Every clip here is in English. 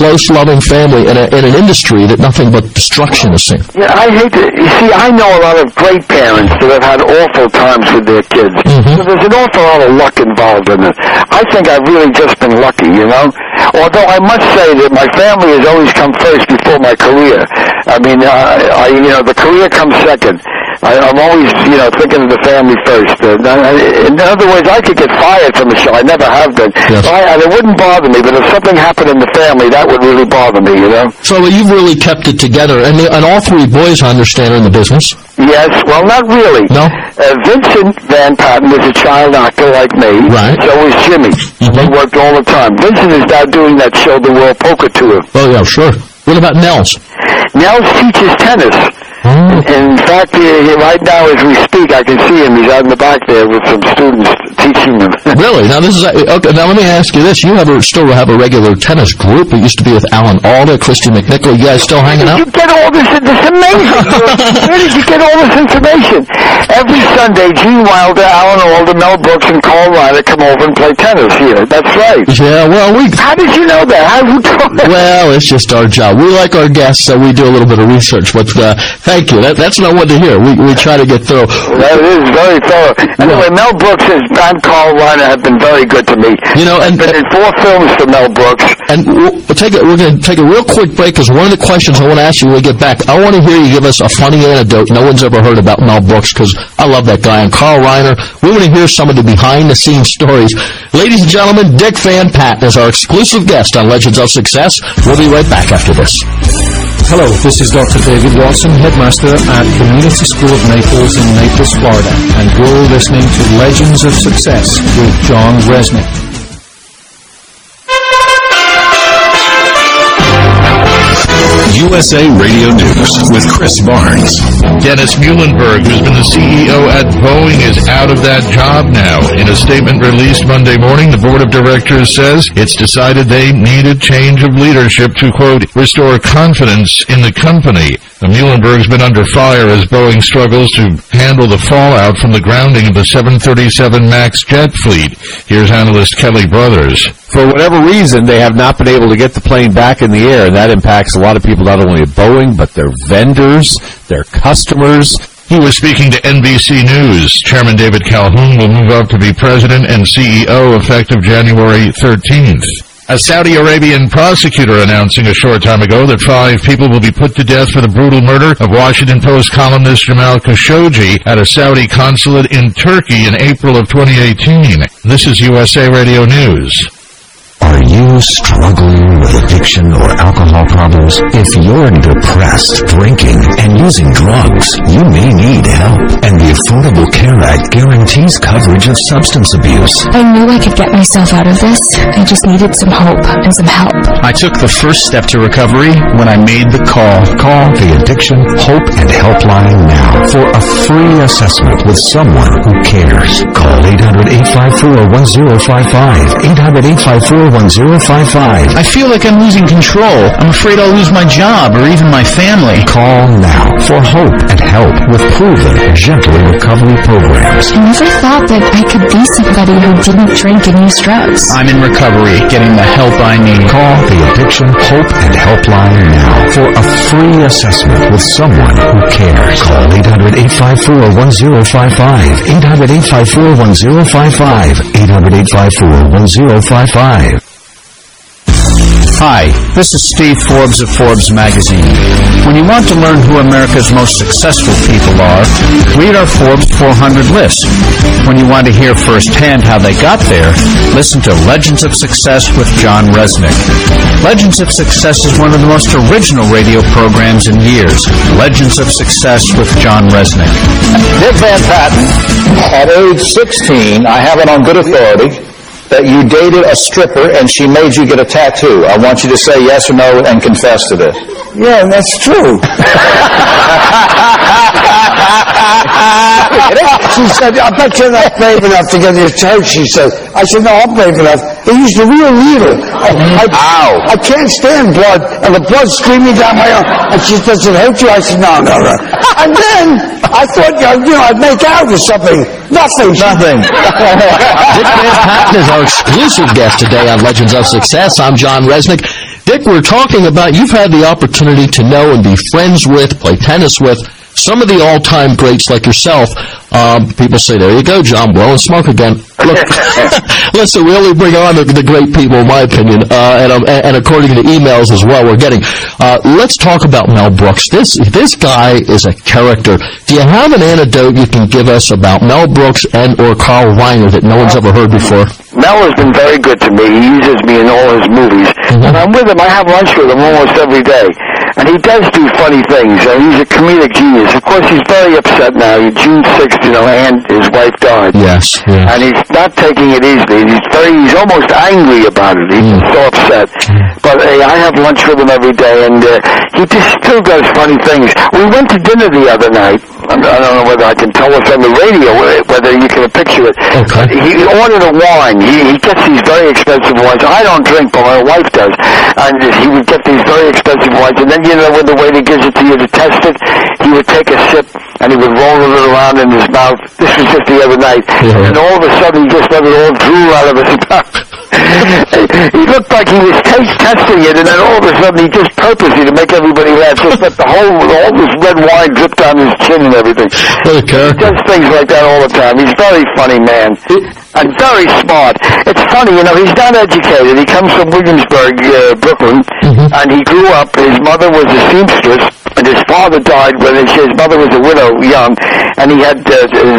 close, loving family in an industry that nothing but destruction is seen. Yeah, I hate to... You see, I know a lot of great parents that have had awful times with their kids. So there's an awful lot of luck involved in it. I think I've really just been lucky, you know? Although I must say that my family has always come first before my career. I mean, the career comes second. I'm always, thinking of the family first. In other words, I could get fired from the show. I never have been. Yes. It wouldn't bother me, but if something happened in the family, that would really bother me, you know? So you've really kept it together. And all three boys, I understand, are in the business. Yes. Well, not really. No? Vincent Van Patten was a child actor like me. Right. So was Jimmy. They worked all the time. Vincent is now doing that show, The World Poker Tour. Oh, yeah, sure. What about Nels? Nels teaches tennis. In fact, right now as we speak, I can see him. He's out in the back there with some students teaching him. Really? Now this is okay. Now let me ask you this: you still have a regular tennis group? It used to be with Alan Alda, Christy McNichol. You guys still hanging out? You get all this? This amazing. Where did you get all this information? Every Sunday, Gene Wilder, Alan Alda, Mel Brooks, and Carl Reiner come over and play tennis here. That's right. Yeah. Well, How did you know that? How did you know that? Well, it's just our job. We like our guests, so we do a little bit of research. But thank you. That's what I wanted to hear. We try to get through. That is very thorough. Anyway, Mel Brooks and Carl Reiner have been very good to me. I've been in 4 films for Mel Brooks. And we're going to take a real quick break, because one of the questions I want to ask you when we get back, I want to hear you give us a funny anecdote no one's ever heard about Mel Brooks, because I love that guy. And Carl Reiner, we want to hear some of the behind-the-scenes stories. Ladies and gentlemen, Dick Van Patten is our exclusive guest on Legends of Success. We'll be right back after this. Hello, this is Dr. David Watson, headmaster at Community School of Naples in Naples, Florida, and you're listening to Legends of Success with John Resnick. USA Radio News with Chris Barnes. Dennis Muhlenberg, who's been the CEO at Boeing, is out of that job now. In a statement released Monday morning, the board of directors says it's decided they need a change of leadership to, quote, restore confidence in the company. Muhlenberg's been under fire as Boeing struggles to handle the fallout from the grounding of the 737 MAX jet fleet. Here's analyst Kelly Brothers. For whatever reason, they have not been able to get the plane back in the air, and that impacts a lot of people, not only at Boeing, but their vendors, their customers. He was speaking to NBC News. Chairman David Calhoun will move up to be president and CEO effective January 13th. A Saudi Arabian prosecutor announcing a short time ago that 5 people will be put to death for the brutal murder of Washington Post columnist Jamal Khashoggi at a Saudi consulate in Turkey in April of 2018. This is USA Radio News. Are you struggling with addiction or alcohol problems? If you're depressed, drinking, and using drugs, you may need help. And the Affordable Care Act guarantees coverage of substance abuse. I knew I could get myself out of this. I just needed some hope and some help. I took the first step to recovery when I made the call. Call the Addiction, Hope, and Helpline now for a free assessment with someone who cares. Call 800-854-1055. 800-854-1055. I feel like I'm losing control. I'm afraid I'll lose my job or even my family. Call now for hope and help with proven, gentle recovery programs. I never thought that I could be somebody who didn't drink and use drugs. I'm in recovery, getting the help I need. Call the Addiction, Hope, and Helpline now for a free assessment with someone who cares. Call 800-854-1055. 800-854-1055. 800-854-1055. Hi, this is Steve Forbes of Forbes magazine. When you want to learn who America's most successful people are, read our Forbes 400 list. When you want to hear firsthand how they got there, listen to Legends of Success with John Resnick. Legends of Success is one of the most original radio programs in years. Legends of Success with John Resnick. Dick Van Patten, at age 16, I have it on good authority that you dated a stripper and she made you get a tattoo. I want you to say yes or no and confess to this. Yeah, that's true. She said, I bet you're not brave enough to get your tattoo, she said. I said, no, I'm brave enough. They used a real needle. I can't stand blood, and the blood's streaming down my arm. And she said, does it hurt you? I said, no. And then I thought, I'd make out or something. Nothing. Dick Van Patten is our exclusive guest today on Legends of Success. I'm John Resnick. Dick, we're talking about, you've had the opportunity to know and be friends with, play tennis with, some of the all-time greats like yourself. People say, there you go, John, blowing smoke again. Look, listen, we only bring on the great people, in my opinion, and according to the emails as well we're getting. Let's talk about Mel Brooks. This guy is a character. Do you have an anecdote you can give us about Mel Brooks and or Carl Reiner that no one's ever heard before? Mel has been very good to me. He uses me in all his movies. When I'm with him, I have lunch with him almost every day. And he does do funny things. He's a comedic genius. Of course, he's very upset now. June 6th, and his wife died. Yes. And he's not taking it easily. He's almost angry about it. He's so upset. But I have lunch with him every day, and he just still does funny things. We went to dinner the other night. I don't know whether I can tell us on the radio, whether you can picture it. Okay. He ordered a wine. He gets these very expensive wines. I don't drink, but my wife does. And he would get these very expensive wines. And then, when the waiter gives it to you to test it, he would take a sip, and he would roll it around in his mouth. This was just the other night. Yeah. And all of a sudden, he just let it all drool out of his mouth. He looked like he was testing it, and then all of a sudden, he just purposely, to make everybody laugh, just let all this red wine drip down his chin and everything. He does things like that all the time. He's a very funny man. And very smart. It's funny, he's not educated. He comes from Williamsburg, Brooklyn, and he grew up. His mother was a seamstress, and his father died when his mother was a widow, young, and he had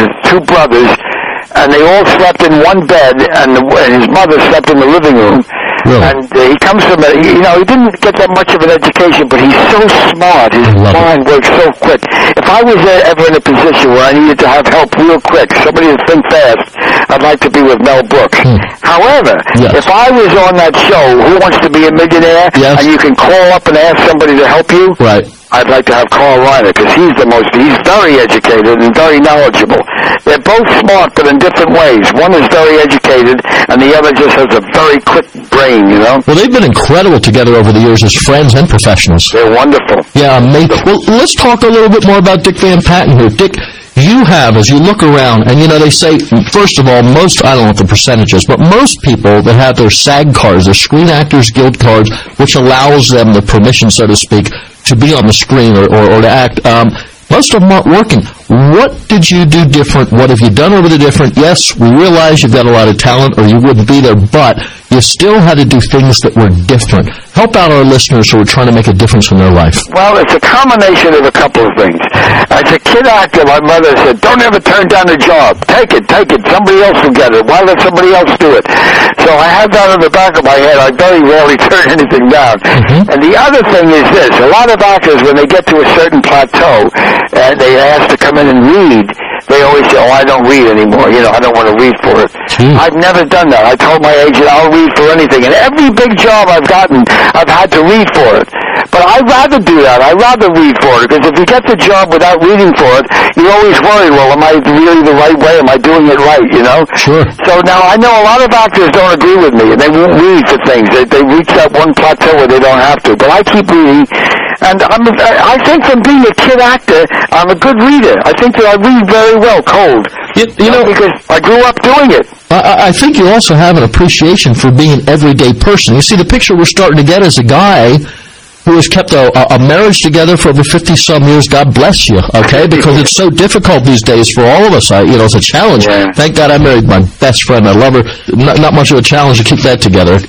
2 brothers, and they all slept in one bed, and his mother slept in the living room. Really? And he comes from he didn't get that much of an education, but he's so smart. His mind works so quick. If I was ever in a position where I needed to have help real quick, somebody to think fast, I'd like to be with Mel Brooks. However, if I was on that show, Who Wants to Be a Millionaire, and you can call up and ask somebody to help you, I'd like to have Carl Reiner, because he's very educated and very knowledgeable. They're both smart, but in different ways. One is very educated, and the other just has a very quick brain, Well, they've been incredible together over the years as friends and professionals. They're wonderful. Yeah, amazing. Well, let's talk a little bit more about Dick Van Patten here. Dick, you have, as you look around, and they say, first of all, I don't know what the percentage is, but most people that have their SAG cards, their Screen Actors Guild cards, which allows them the permission, so to speak, to be on the screen or to act, most of them aren't working. What did you do different? What have you done over the different? Yes, we realize you've got a lot of talent or you wouldn't be there, but you still had to do things that were different. Help out our listeners who are trying to make a difference in their life. Well, it's a combination of a couple of things. As a kid actor, my mother said, don't ever turn down a job. Take it. Somebody else will get it. Why let somebody else do it? So I had that in the back of my head. I very rarely turn anything down. And the other thing is this. A lot of actors, when they get to a certain plateau, and they ask to come in and read, they always say, I don't read anymore. I don't want to read for it. I've never done that. I told my agent, I'll read for anything. And every big job I've gotten, I've had to read for it. But I'd rather do that. I'd rather read for it. Because if you get the job without reading for it, you're always worried, well, am I really the right way? Am I doing it right, Sure. So now I know a lot of actors don't agree with me, and they won't read for things. They reach that one plateau where they don't have to. But I keep reading. And I think from being a kid actor, I'm a good reader. I think that I read very well cold. Because I grew up doing it. I think you also have an appreciation for being an everyday person. You see, the picture we're starting to get is a guy who has kept a marriage together for over 50-some years. God bless you, okay? Because it's so difficult these days for all of us. It's a challenge. Yeah. Thank God I married my best friend. I love her. Not much of a challenge to keep that together.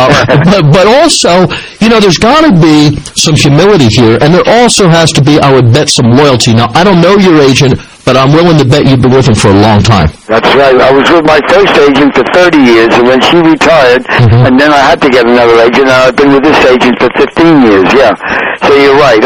But also, there's got to be some humility here, and there also has to be, I would bet, some loyalty. Now, I don't know your agent, but I'm willing to bet you've been with him for a long time. That's right. I was with my first agent for 30 years, and when she retired, and then I had to get another agent, and I've been with this agent for 15 years, yeah. So you're right.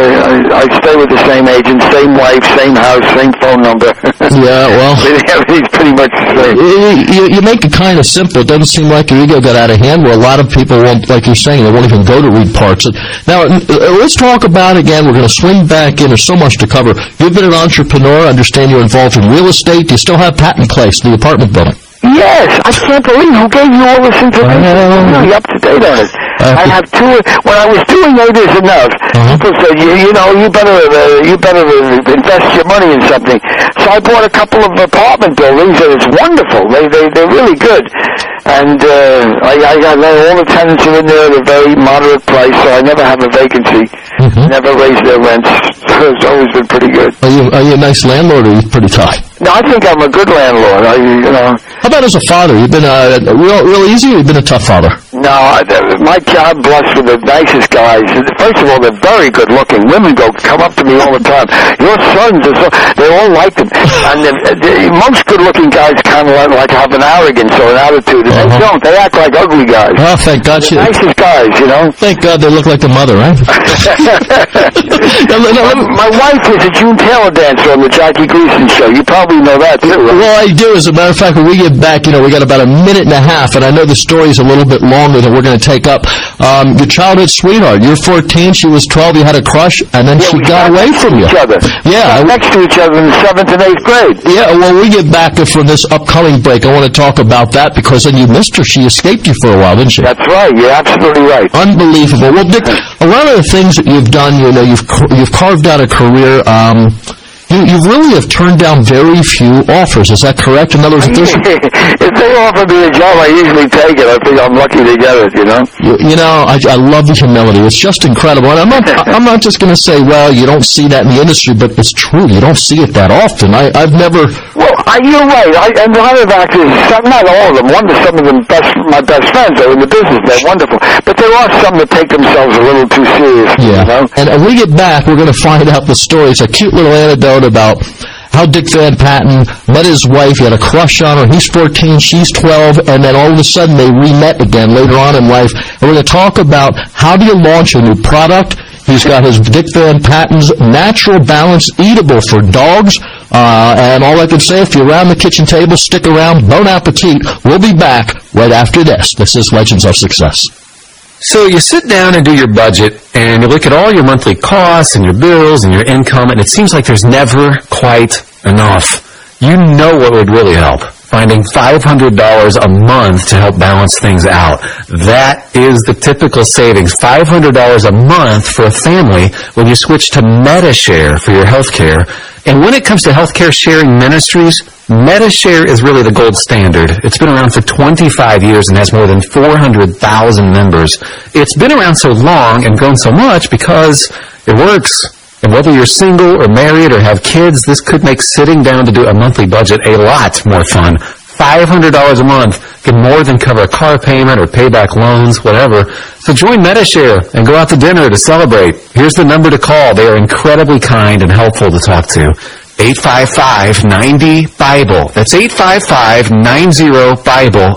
I stay with the same agent, same wife, same house, same phone number. Yeah, well. Everything's pretty much the same. You make it kind of simple. It doesn't seem like your ego got out of hand, where a lot of people won't, like you're saying, they won't even go to read parts. Now, let's talk about, again, we're going to swing back in. There's so much to cover. You've been an entrepreneur. I understand you're involved in real estate. Do you still have Patent Place, the apartment building? Yes, I can't believe who gave you all this information. I'm really up to date on it. I have two. When I was doing 8 is Enough, people said, you better invest your money in something. So I bought a couple of apartment buildings, and it's wonderful. They're really good. And I got all the tenants are in there at a very moderate price, so I never have a vacancy. Never raise their rents. So it's always been pretty good. Are you a nice landlord, or are you pretty tough? No, I think I'm a good landlord. How about as a father? You've been real easy, or you've been a tough father? No, my job blessed with the nicest guys. First of all, they're very good looking. Women come up to me all the time. Your sons are they all like them. And most good looking guys kind of like have an arrogance or an attitude. And they don't. They act like ugly guys. Oh, thank God. The nicest guys, Thank God they look like the mother, right? My wife was a June Taylor dancer on the Jackie Gleason show. You probably know that too, right? Well, I do. As a matter of fact, when we get back, we got about a minute and a half, and I know the story's a little bit longer than we're going to take up. Your childhood sweetheart, you're 14, she was 12, you had a crush, and then she got away from you. Each other. Yeah. Next to each other in the 7th and 8th grade. Yeah, well, we get back from this upcoming break. I want to talk about that, because then you missed her. She escaped you for a while, didn't she? That's right. You're absolutely right. Unbelievable. Well, Dick, a lot of the things that you've done, you've carved out a career. You really have turned down very few offers. Is that correct? In other words, if they offer me a job, I usually take it. I think I'm lucky to get it, I love the humility. It's just incredible. And I'm not just going to say, well, you don't see that in the industry, but it's true. You don't see it that often. I've never... Well, you're right. And a lot of actors, not all of them, some of them, my best friends are in the business. They're wonderful. But there are some that take themselves a little too seriously, And when we get back, we're going to find out the story. It's a cute little anecdote about how Dick Van Patten met his wife. He had a crush on her. He's 14, she's 12, and then all of a sudden they re-met again later on in life. And we're going to talk about how do you launch a new product. He's got his Dick Van Patten's Natural Balance Eatable for dogs. And all I can say, if you're around the kitchen table, stick around. Bon appetit. We'll be back right after this. This is Legends of Success. So you sit down and do your budget, and you look at all your monthly costs and your bills and your income, and it seems like there's never quite enough. You know what would really help? Finding $500 a month to help balance things out. That is the typical savings. $500 a month for a family when you switch to Medi-Share for your health care. And when it comes to healthcare sharing ministries, Medi-Share is really the gold standard. It's been around for 25 years and has more than 400,000 members. It's been around so long and grown so much because it works. And whether you're single or married or have kids, this could make sitting down to do a monthly budget a lot more fun. $500 a month can more than cover a car payment or pay back loans, whatever. So join Medi-Share and go out to dinner to celebrate. Here's the number to call. They are incredibly kind and helpful to talk to. 855-90-BIBLE. That's 855-90-BIBLE.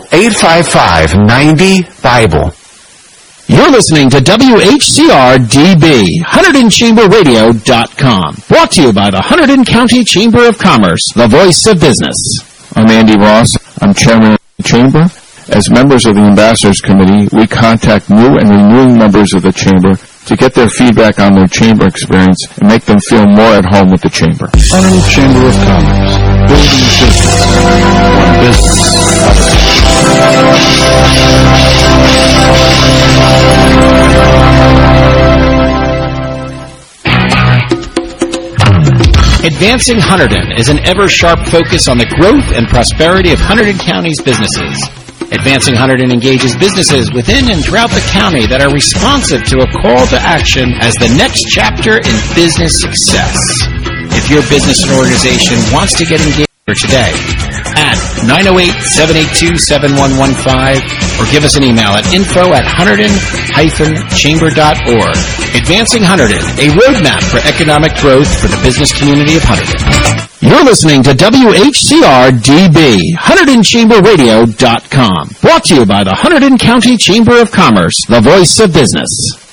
855-90-BIBLE. You're listening to WHCR-DB, HunterdonChamberRadio.com. Brought to you by the Hunterdon County Chamber of Commerce, the voice of business. I'm Andy Ross. I'm chairman of the chamber. As members of the Ambassadors Committee, we contact new and renewing members of the chamber to get their feedback on their chamber experience and make them feel more at home with the chamber. Hunterdon Chamber of Commerce, building business, one business at a time. Advancing Hunterdon is an ever-sharp focus on the growth and prosperity of Hunterdon County's businesses. Advancing Hunterdon engages businesses within and throughout the county that are responsive to a call to action as the next chapter in business success. If your business or organization wants to get engaged today, at 908-782-7115 or give us an email at info@hunterdon-chamber.org. Advancing Hunterdon, a roadmap for economic growth for the business community of Hunterdon. You're listening to WHCR-DB, HunterdonChamberRadio.com. Brought to you by the Hunterdon County Chamber of Commerce, the voice of business.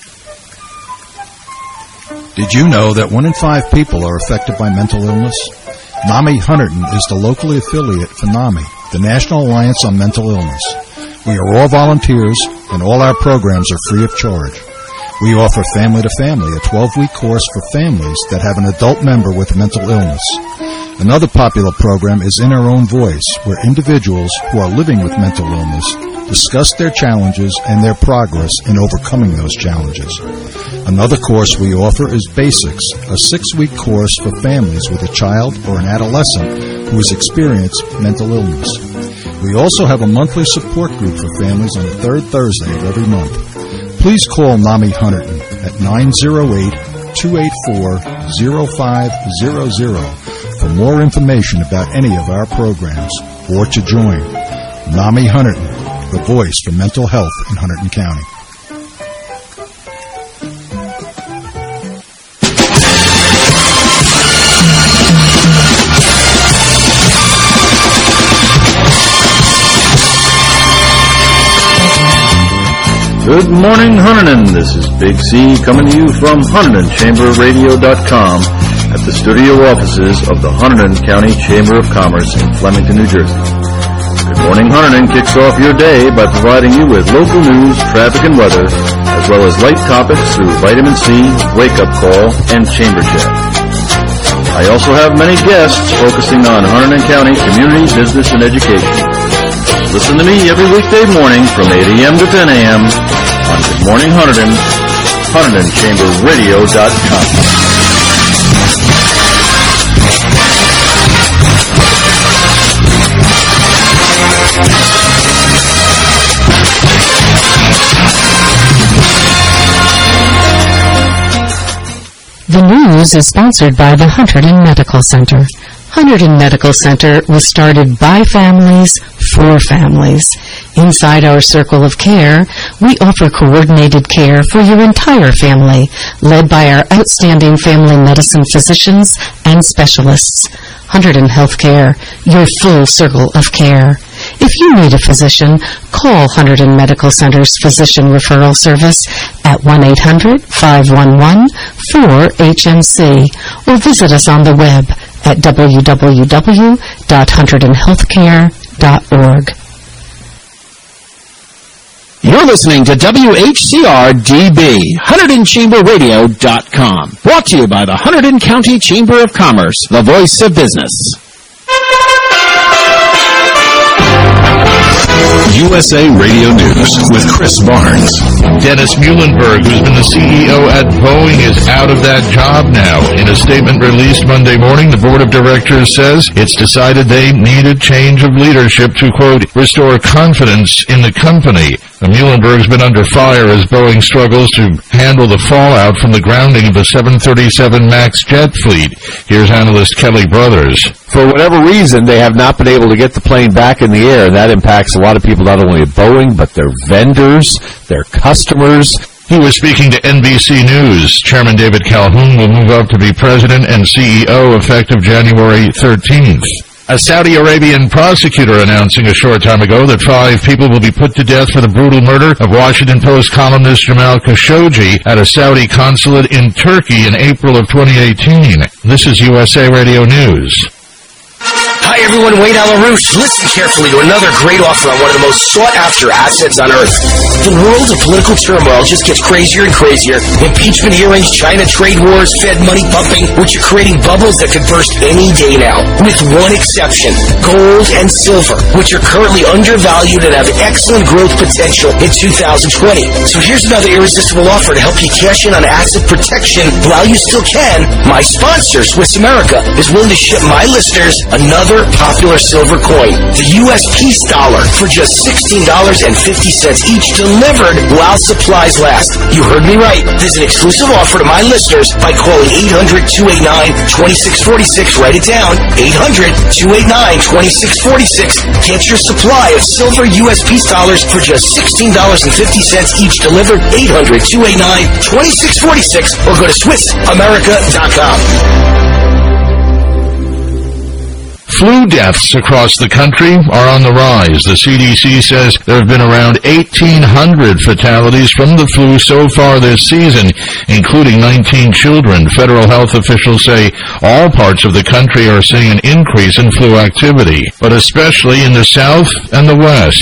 Did you know that 1 in 5 people are affected by mental illness? NAMI Hunterdon is the locally affiliate for NAMI, the National Alliance on Mental Illness. We are all volunteers, and all our programs are free of charge. We offer Family to Family, a 12-week course for families that have an adult member with mental illness. Another popular program is In Our Own Voice, where individuals who are living with mental illness discuss their challenges and their progress in overcoming those challenges. Another course we offer is Basics, a 6-week course for families with a child or an adolescent who has experienced mental illness. We also have a monthly support group for families on the third Thursday of every month. Please call NAMI Hunterdon at 908-284-0500 for more information about any of our programs or to join. NAMI Hunterdon, the voice for mental health in Hunterdon County. Good morning, Hunterdon. This is Big C coming to you from HunterdonChamberRadio.com at the studio offices of the Hunterdon County Chamber of Commerce in Flemington, New Jersey. Good Morning Hunterdon kicks off your day by providing you with local news, traffic, and weather, as well as light topics through Vitamin C, Wake Up Call, and Chamber Chat. I also have many guests focusing on Hunterdon County community, business, and education. Listen to me every weekday morning from 8 a.m. to 10 a.m. on Good Morning Hunterdon, HunterdonChamberRadio.com. The news is sponsored by the Hunterdon Medical Center. Hunterdon Medical Center was started by families for families. Inside our circle of care, we offer coordinated care for your entire family, led by our outstanding family medicine physicians and specialists. Hunterdon Healthcare, your full circle of care. If you need a physician, call Hunterdon Medical Center's Physician Referral Service at 1-800-511-4HMC or visit us on the web at www.hunterdonhealthcare.org. You're listening to WHCR-DB, HunterdonChamberRadio.com. Brought to you by the Hunterdon County Chamber of Commerce, the voice of business. USA Radio News with Chris Barnes. Dennis Muhlenberg, who's been the CEO at Boeing, is out of that job now. In a statement released Monday morning, the board of directors says it's decided they need a change of leadership to, quote, restore confidence in the company. Muhlenberg's been under fire as Boeing struggles to handle the fallout from the grounding of the 737 MAX jet fleet. Here's analyst Kelly Brothers. For whatever reason, they have not been able to get the plane back in the air, and that impacts a lot of people, not only at Boeing, but their vendors, their customers. He was speaking to NBC News. Chairman David Calhoun will move up to be president and CEO effective January 13th. A Saudi Arabian prosecutor announcing a short time ago that 5 people will be put to death for the brutal murder of Washington Post columnist Jamal Khashoggi at a Saudi consulate in Turkey in April of 2018. This is USA Radio News. Hi everyone, Wade Alarouche. Listen carefully to another great offer on one of the most sought-after assets on earth. The world of political turmoil just gets crazier and crazier. Impeachment hearings, China trade wars, Fed money pumping, which are creating bubbles that could burst any day now. With one exception, gold and silver, which are currently undervalued and have excellent growth potential in 2020. So here's another irresistible offer to help you cash in on asset protection while you still can. My sponsor, Swiss America, is willing to ship my listeners another popular silver coin, the U.S. Peace Dollar, for just $16.50 each, delivered while supplies last. You heard me right. There's an exclusive offer to my listeners by calling 800-289-2646. Write it down, 800-289-2646. Get your supply of silver U.S. Peace Dollars for just $16.50 each, delivered, 800-289-2646, or go to SwissAmerica.com. Flu deaths across the country are on the rise. The CDC says there have been around 1,800 fatalities from the flu so far this season, including 19 children. Federal health officials say all parts of the country are seeing an increase in flu activity, but especially in the South and the West.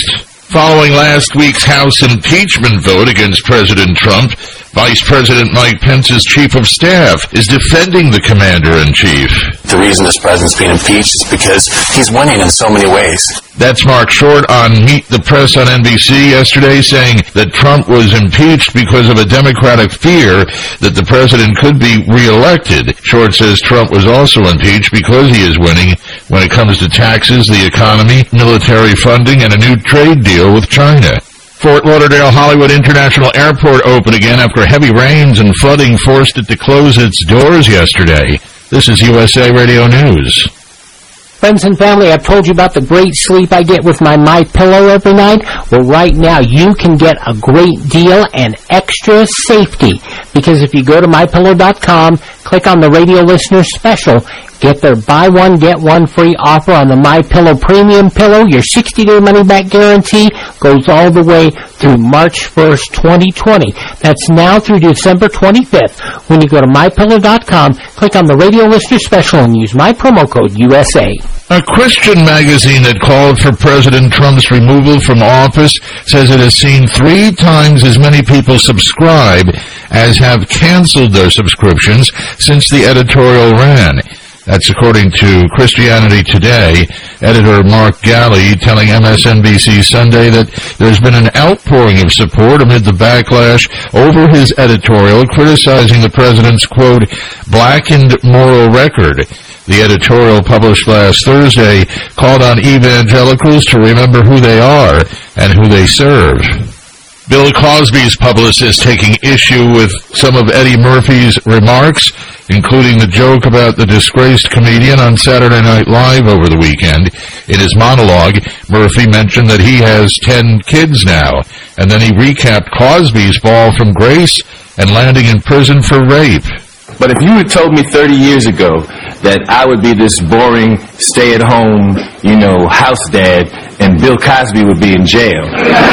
Following last week's House impeachment vote against President Trump, Vice President Mike Pence's chief of staff is defending the commander-in-chief. The reason this president's being impeached is because he's winning in so many ways. That's Mark Short on Meet the Press on NBC yesterday, saying that Trump was impeached because of a Democratic fear that the president could be reelected. Short says Trump was also impeached because he is winning when it comes to taxes, the economy, military funding, and a new trade deal with China. Fort Lauderdale Hollywood International Airport opened again after heavy rains and flooding forced it to close its doors yesterday. This is USA Radio News. Friends and family, I've told you about the great sleep I get with my MyPillow every night. Well, right now, you can get a great deal and extra safety. Because if you go to MyPillow.com, click on the radio listener special, get their buy one, get one free offer on the MyPillow Premium Pillow. Your 60-day money-back guarantee goes all the way through March 1st, 2020. That's now through December 25th. When you go to MyPillow.com, click on the radio listener special and use my promo code USA. A Christian magazine that called for President Trump's removal from office says it has seen 3 times as many people subscribe as have canceled their subscriptions since the editorial ran. That's according to Christianity Today. Editor Mark Galley telling MSNBC Sunday that there's been an outpouring of support amid the backlash over his editorial criticizing the president's, quote, blackened moral record. The editorial published last Thursday called on evangelicals to remember who they are and who they serve. Bill Cosby's publicist taking issue with some of Eddie Murphy's remarks, including the joke about the disgraced comedian on Saturday Night Live over the weekend. In his monologue, Murphy mentioned that he has 10 kids now, and then he recapped Cosby's fall from grace and landing in prison for rape. But if you had told me 30 years ago that I would be this boring, stay-at-home, house dad, and Bill Cosby would be in jail,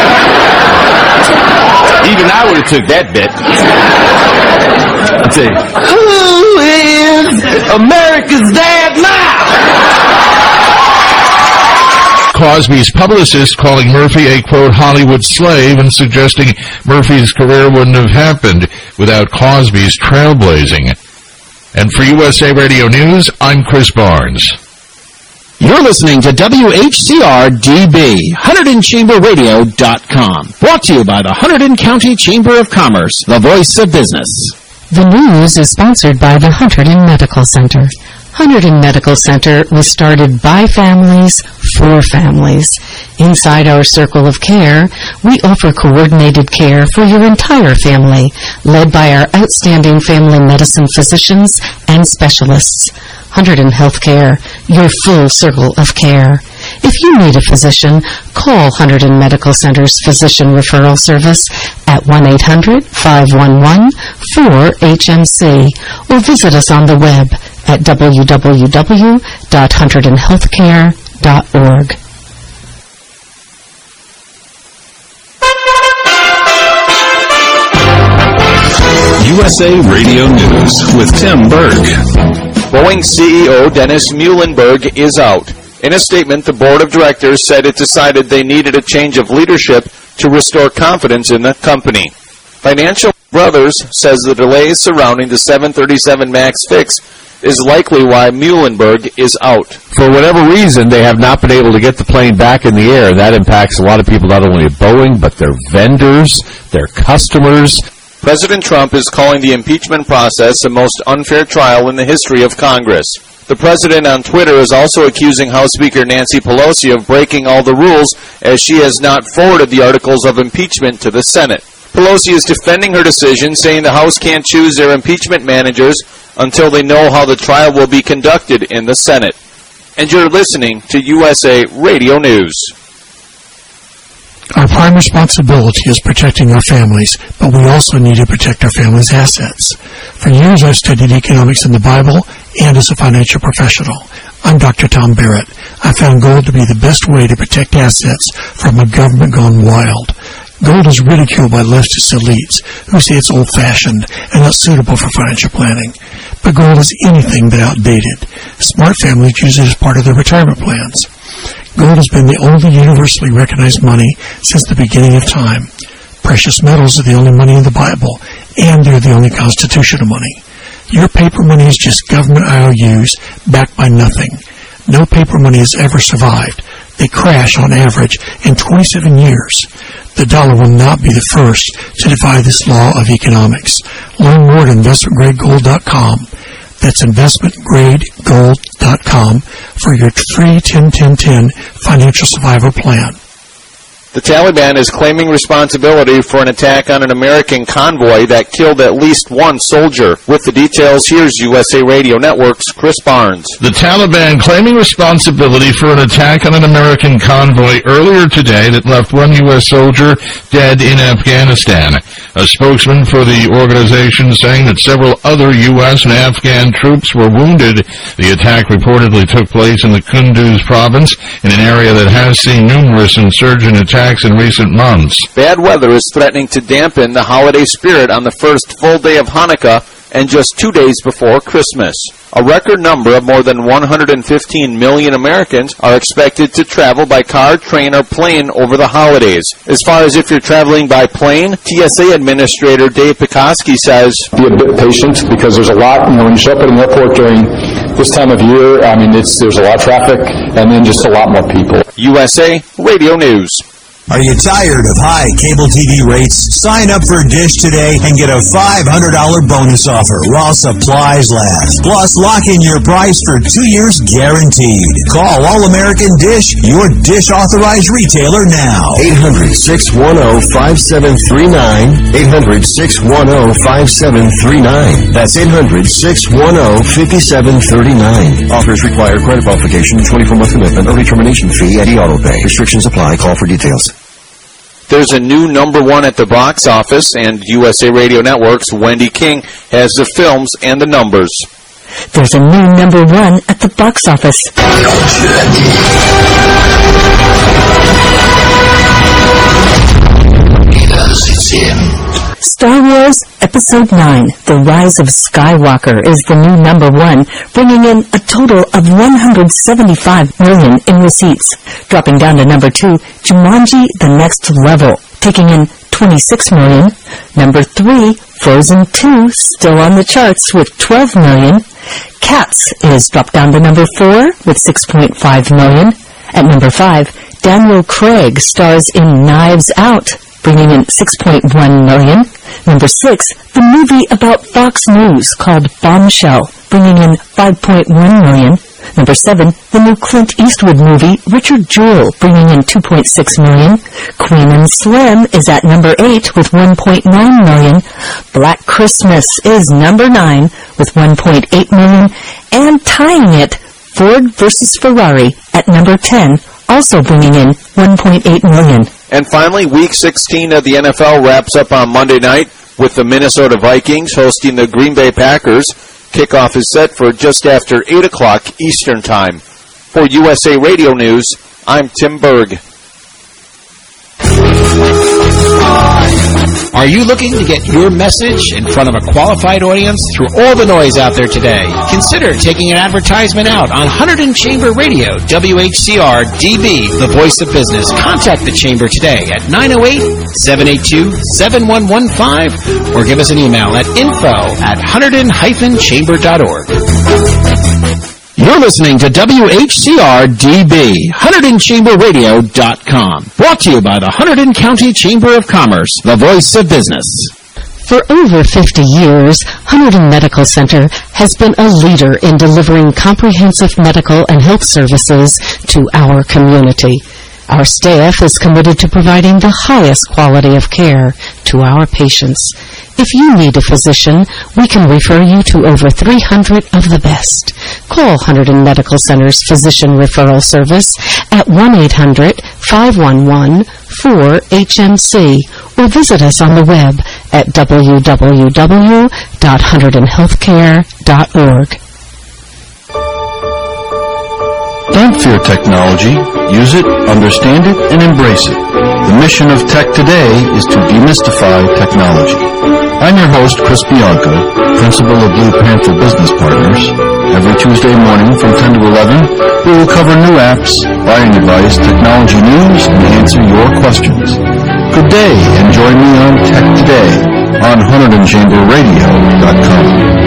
even I would have took that bet. I'd say, who is America's dad now? Cosby's publicist calling Murphy a, quote, Hollywood slave and suggesting Murphy's career wouldn't have happened without Cosby's trailblazing. And for USA Radio News, I'm Chris Barnes. You're listening to WHCR-DB, HunterdonChamberRadio.com. Brought to you by the Hunterdon County Chamber of Commerce, the voice of business. The news is sponsored by the Hunterdon Medical Center. Hunterdon Medical Center was started by families for families. Inside our circle of care, we offer coordinated care for your entire family, led by our outstanding family medicine physicians and specialists. Hunterdon Healthcare, your full circle of care. If you need a physician, call Hunterdon Medical Center's Physician Referral Service at 1-800-511-4HMC or visit us on the web at www.hunterdonhealthcare.org. USA Radio News with Tim Berg. Boeing CEO Dennis Muhlenberg is out. In a statement, the board of directors said it decided they needed a change of leadership to restore confidence in the company. Financial Brothers says the delays surrounding the 737 MAX fix is likely why Muhlenberg is out. For whatever reason, they have not been able to get the plane back in the air. That impacts a lot of people, not only at Boeing, but their vendors, their customers. President Trump is calling the impeachment process the most unfair trial in the history of Congress. The president on Twitter is also accusing House Speaker Nancy Pelosi of breaking all the rules as she has not forwarded the articles of impeachment to the Senate. Pelosi is defending her decision, saying the House can't choose their impeachment managers until they know how the trial will be conducted in the Senate. And you're listening to USA Radio News. Our prime responsibility is protecting our families, but we also need to protect our families' assets. For years I've studied economics in the Bible and as a financial professional. I'm Dr. Tom Barrett. I found gold to be the best way to protect assets from a government gone wild. Gold is ridiculed by leftist elites who say it's old-fashioned and not suitable for financial planning. But gold is anything but outdated. Smart families use it as part of their retirement plans. Gold has been the only universally recognized money since the beginning of time. Precious metals are the only money in the Bible, and they're the only constitutional money. Your paper money is just government IOUs backed by nothing. No paper money has ever survived. They crash on average in 27 years. The dollar will not be the first to defy this law of economics. Learn more at investmentgradegold.com. That's investmentgradegold.com for your free 10-10-10 financial survival plan. The Taliban is claiming responsibility for an attack on an American convoy that killed at least one soldier. With the details, here's USA Radio Network's Chris Barnes. The Taliban claiming responsibility for an attack on an American convoy earlier today that left one U.S. soldier dead in Afghanistan. A spokesman for the organization saying that several other U.S. and Afghan troops were wounded. The attack reportedly took place in the Kunduz province, in an area that has seen numerous insurgent attacks in recent months. Bad weather is threatening to dampen the holiday spirit on the first full day of Hanukkah and just 2 days before Christmas. A record number of more than 115 million Americans are expected to travel by car, train, or plane over the holidays. As far as if you're traveling by plane, TSA Administrator Dave Pekoski says, Be a bit patient because there's a lot, when you show up at an airport during this time of year, there's a lot of traffic and then just a lot more people. USA Radio News. Are you tired of high cable TV rates? Sign up for Dish today and get a $500 bonus offer while supplies last. Plus, lock in your price for 2 years guaranteed. Call All-American Dish, your Dish authorized retailer now. 800-610-5739. 800-610-5739. That's 800-610-5739. Offers require credit qualification, 24-month commitment, early termination fee, and auto pay. Restrictions apply. Call for details. There's a new number one at the box office, and USA Radio Network's Wendy King has the films and the numbers. There's a new number one at the box office. Star Wars Episode 9, The Rise of Skywalker, is the new number one, bringing in a total of $175 million in receipts. Dropping down to number 2, Jumanji The Next Level, taking in $26 million. Number 3, Frozen 2, still on the charts with $12 million. Cats is dropped down to number 4 with $6.5 million. At number 5, Daniel Craig stars in Knives Out, bringing in $6.1 million. Number 6, the movie about Fox News called Bombshell, bringing in $5.1 million. Number 7, the new Clint Eastwood movie Richard Jewell, bringing in $2.6 million. Queen and Slim is at number 8 with $1.9 million. Black Christmas is number 9 with $1.8 million. And tying it, Ford versus Ferrari at number 10, also bringing in $1.8 million. And finally, Week 16 of the NFL wraps up on Monday night with the Minnesota Vikings hosting the Green Bay Packers. Kickoff is set for just after 8 o'clock Eastern Time. For USA Radio News, I'm Tim Berg. Are you looking to get your message in front of a qualified audience through all the noise out there today? Consider taking an advertisement out on Hunterdon Chamber Radio, WHCR DB, the voice of business. Contact the Chamber today at 908-782-7115 or give us an email at info@hunterdon-chamber.org. You're listening to WHCR-DB, HunterdonChamberRadio.com. Brought to you by the Hunterdon County Chamber of Commerce, the voice of business. For over 50 years, Hunterdon Medical Center has been a leader in delivering comprehensive medical and health services to our community. Our staff is committed to providing the highest quality of care to our patients. If you need a physician, we can refer you to over 300 of the best. Call Hunterdon Medical Center's Physician Referral Service at 1-800-511-4HMC or visit us on the web at www.hunterdonhealthcare.org. Don't fear technology. Use it, understand it, and embrace it. The mission of Tech Today is to demystify technology. I'm your host, Chris Bianco, principal of Blue Panther Business Partners. Every Tuesday morning from 10 to 11, we will cover new apps, buying advice, technology news, and answer your questions. Good day, and join me on Tech Today on HunterdonChamberRadio.com.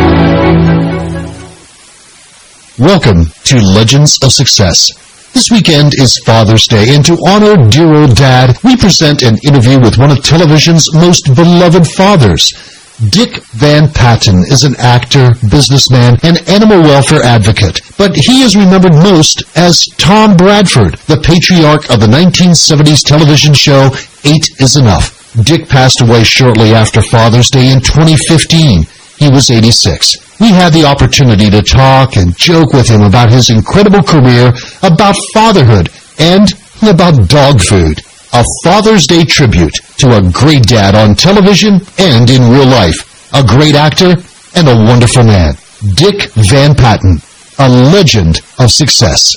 Welcome to Legends of Success. This weekend is Father's Day, and to honor dear old Dad, we present an interview with one of television's most beloved fathers. Dick Van Patten is an actor, businessman, and animal welfare advocate, but he is remembered most as Tom Bradford, the patriarch of the 1970s television show 8 is Enough. Dick passed away shortly after Father's Day in 2015. He was 86. We had the opportunity to talk and joke with him about his incredible career, about fatherhood, and about dog food. A Father's Day tribute to a great dad on television and in real life. A great actor and a wonderful man. Dick Van Patten, a legend of success.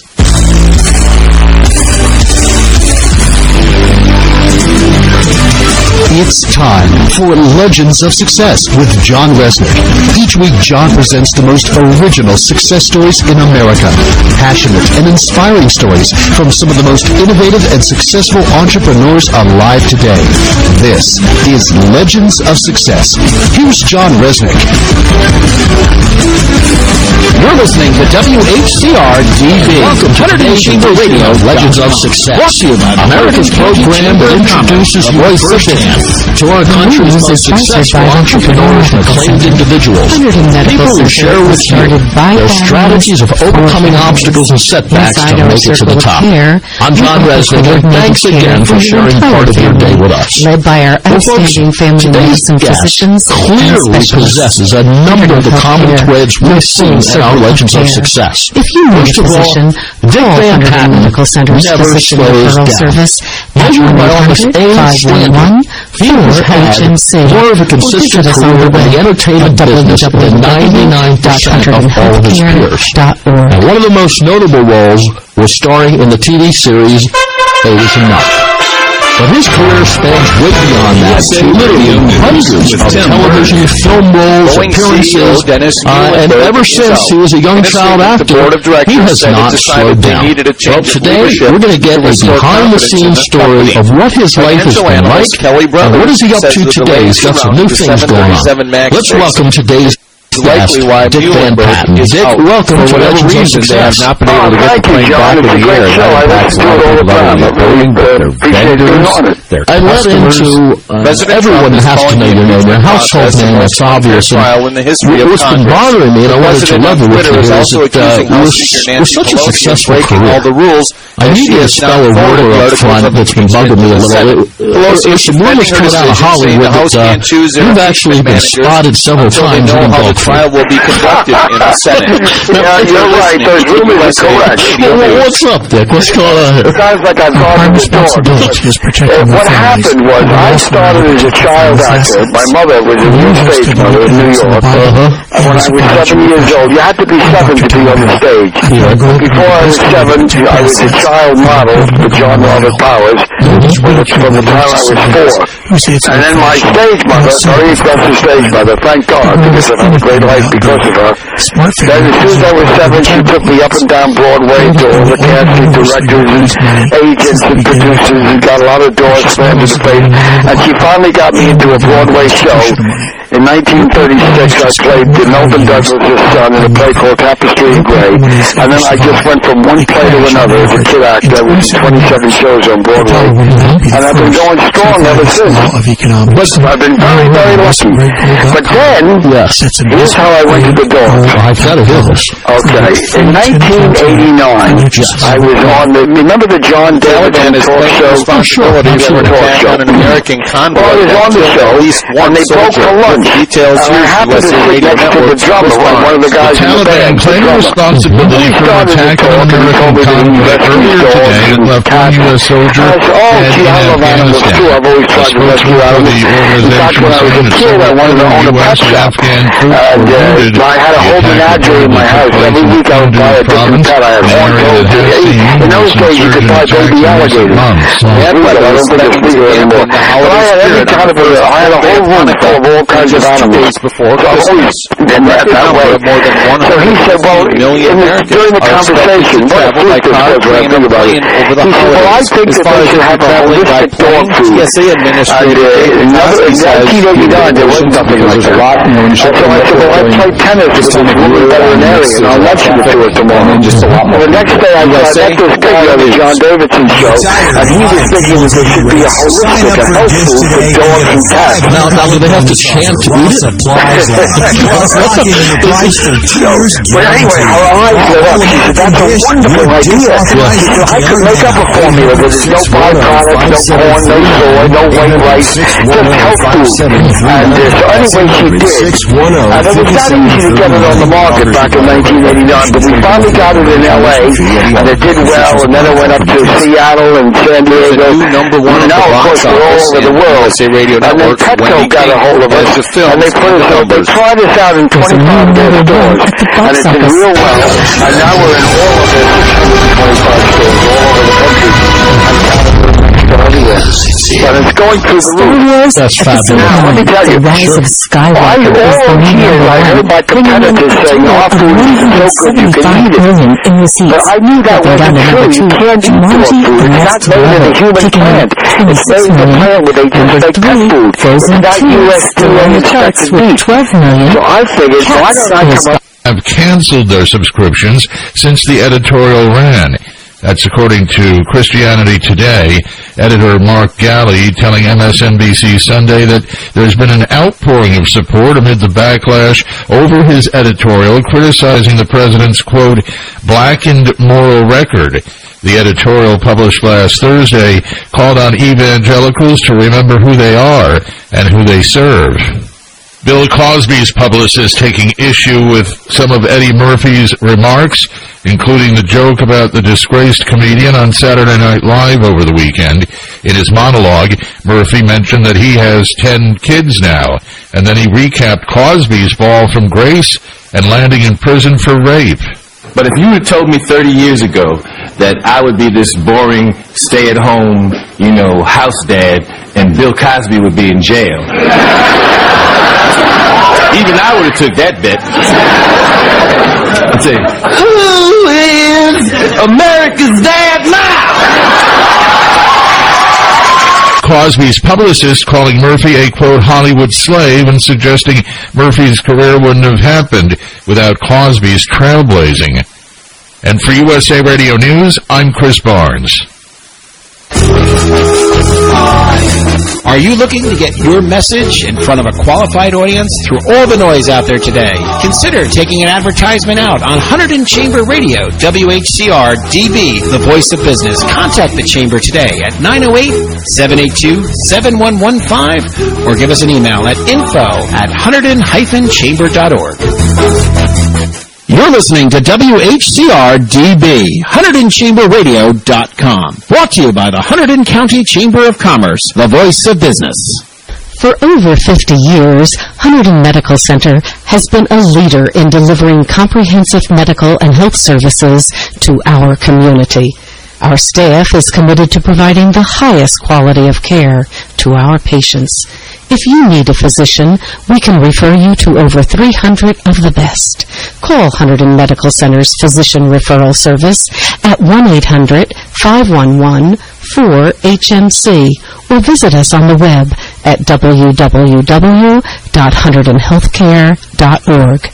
It's time for Legends of Success with John Resnick. Each week, John presents the most original success stories in America. Passionate and inspiring stories from some of the most innovative and successful entrepreneurs alive today. This is Legends of Success. Here's John Resnick. You're listening to WHCR-DB. Welcome to today's Chamber Radio Legends of Success. Brought to you by America's program that introduces you firsthand to our country's most successful entrepreneurs and acclaimed individuals. People who share with you their strategies of overcoming obstacles and setbacks to make it to the top. I'm John Resnick, and thanks again for sharing part of your day with us. Led by our outstanding family medicine physicians clearly possesses a number of the common threads we see in our Legends of Success. If you need a physician, Dick Van Patten Medical Center's never physician slows referral down. service Measured by almost any standard, he has had more of a consistent career in the entertainment business than 99% of all of his peers. And one of the most notable roles was starring in the TV series 8 is Enough. But his career spans way beyond that to literally hundreds of television, film roles, appearances, and ever since he was a young child actor, he has not slowed down. Well, today we're going to get a behind-the-scenes story of what his life has been like, and what is he up to today. He's got some new things going on. Let's welcome today's guest, Dick Van Patten. Dick, welcome to Legends of Success. They have not been able to get the plane back in the air. That impacts a lot of people out of Boeing, but their vendors, their I led into everyone has to know your name, your household name. It's obvious. And what's been bothering me, and I wanted to level with you, is that we're such a successful career. I need to spell a word up front that's been bugging me a little. There's some rumors coming out of Hollywood that you've actually been spotted several times in dog trial will be conducted in the Senate. Yeah, you're right. Those rumors are correct. What's up, Dick? What's going on here? It sounds like I've gone to the door. What happened was I started as a child actor. My mother was a new stage mother in New York. And when I was 7 years old, you had to be 7 to be on the stage. Before I was 7, I was a child model for John Robert Powers from the time I was 4. And then my stage mother, very aggressive stage mother, thank God, because I've had a great life because of her. Then as soon as I was 7, she took me up and down Broadway to all the casting directors and agents and producers and got a lot of doors slammed in the face. And she finally got me into a Broadway show. In 1936, I played Melvin Douglas' son in a play called Tapestry in Grey. And then I just went from one play to another as a kid actor. I was in 27 shows on Broadway. And I've been going strong ever since. But I've been very, very lucky. But then, here's how I went to the door. I've got to hear this. Okay. In 1989, I was on the, remember the John Davidson talk show? Responsibility for an American convoy. Well, I was on the show, and they broke for lunch. Details I happened to sit next to the drummer, one of the guys in the band. Claiming responsibility for an attack on an American convoy earlier today that left one U.S. soldier dead in Afghanistan. A spokesman for the organization saying that several U.S. and Afghan troops were wounded. I had a old menagerie in my house. Every week I would buy a different pet. I had horned goats. In those days, you could buy baby alligators. I don't think it's legal anymore. But I had every kind of I had a whole room full of all kinds of animals. Before So I've always been that way. So he said, well, during the conversation, what a freak this was when I think about it. He said, well, I think that they should have a holistic dog food. In 1989, there was nothing like that. So I said, well, I played tennis with this woman veterinarian. I'll mention it to her tomorrow. The next day, I met this guy on the John Davidson show, and he was thinking that there should be a holistic and health food for dogs and cats. Now, do they have to chant to eat it? But anyway, our eyes lit up. She said, that's a wonderful idea. I could make up a formula where there's no byproducts, no corn, no soy, no white rice, just health food. And so anyway, she did. And it was not easy to get it on the market back in 1989, but we finally got it in L.A., and it did well, and then it went up to Seattle and San Diego. And now, of course, we're all over the world. And then Petco got a hold of us, and they put us on. They tried us out in 25 of their stores, and it did real well. And now we're in all of their 625 stores all over the country. Everywhere. But it's going through the roof. That's fabulous. Now, let me tell you, The rise of Skywalker is the all years I heard my competitors saying, our food is so good you can eat it. in receipts. But I knew that wasn't true. You can't eat dog food. It's not made in a human plant. It's made in a plant where they just make pet food. It's not USDA inspected meat. So I figured, why don't I come up have canceled their subscriptions since the editorial ran. That's according to Christianity Today. Editor Mark Galley telling MSNBC Sunday that there's been an outpouring of support amid the backlash over his editorial criticizing the president's, quote, blackened moral record. The editorial published last Thursday called on evangelicals to remember who they are and who they serve. Bill Cosby's publicist taking issue with some of Eddie Murphy's remarks, including the joke about the disgraced comedian on Saturday Night Live over the weekend. In his monologue, Murphy mentioned that he has 10 kids now, and then he recapped Cosby's fall from grace and landing in prison for rape. But if you had told me 30 years ago that I would be this boring, stay-at-home, house dad, and Bill Cosby would be in jail, even I would have took that bet. I'd say, who is America's dad now? Cosby's publicist calling Murphy a, quote, Hollywood slave and suggesting Murphy's career wouldn't have happened without Cosby's trailblazing. And for USA Radio News, I'm Chris Barnes. Are you looking to get your message in front of a qualified audience through all the noise out there today? Consider taking an advertisement out on Hunterdon Chamber Radio, WHCR DB, the voice of business. Contact the Chamber today at 908-782-7115 or give us an email at info@hunterdon-chamber.org. You're listening to WHCR-DB, HunterdonChamberRadio.com. Brought to you by the Hunterdon County Chamber of Commerce, the voice of business. For over 50 years, Hunterdon Medical Center has been a leader in delivering comprehensive medical and health services to our community. Our staff is committed to providing the highest quality of care to our patients. If you need a physician, we can refer you to over 300 of the best. Call Hunterdon Medical Center's Physician Referral Service at 1-800-511-4HMC or visit us on the web at www.hunterdonhealthcare.org.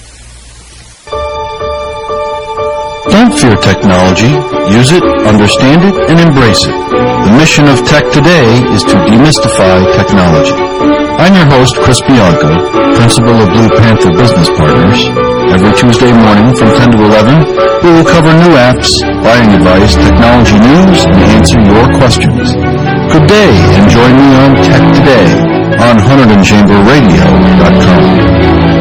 Don't fear technology. Use it, understand it, and embrace it. The mission of Tech Today is to demystify technology. I'm your host, Chris Bianco, principal of Blue Panther Business Partners. Every Tuesday morning from 10 to 11, we will cover new apps, buying advice, technology news, and answer your questions. Good day, and join me on Tech Today on HunterdonChamberRadio.com.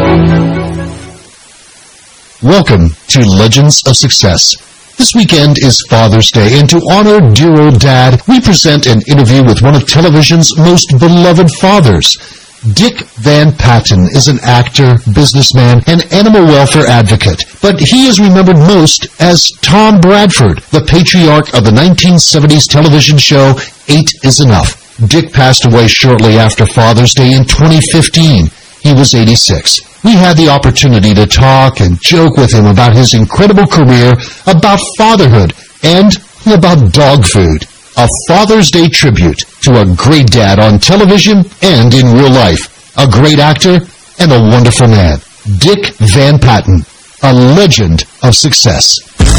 Welcome to Legends of Success. This weekend is Father's Day, and to honor dear old Dad, we present an interview with one of television's most beloved fathers. Dick Van Patten is an actor, businessman, and animal welfare advocate, but he is remembered most as Tom Bradford, the patriarch of the 1970s television show 8 is Enough. Dick passed away shortly after Father's Day in 2015. He was 86. We had the opportunity to talk and joke with him about his incredible career, about fatherhood, and about dog food. A Father's Day tribute to a great dad on television and in real life. A great actor and a wonderful man. Dick Van Patten, a legend of success.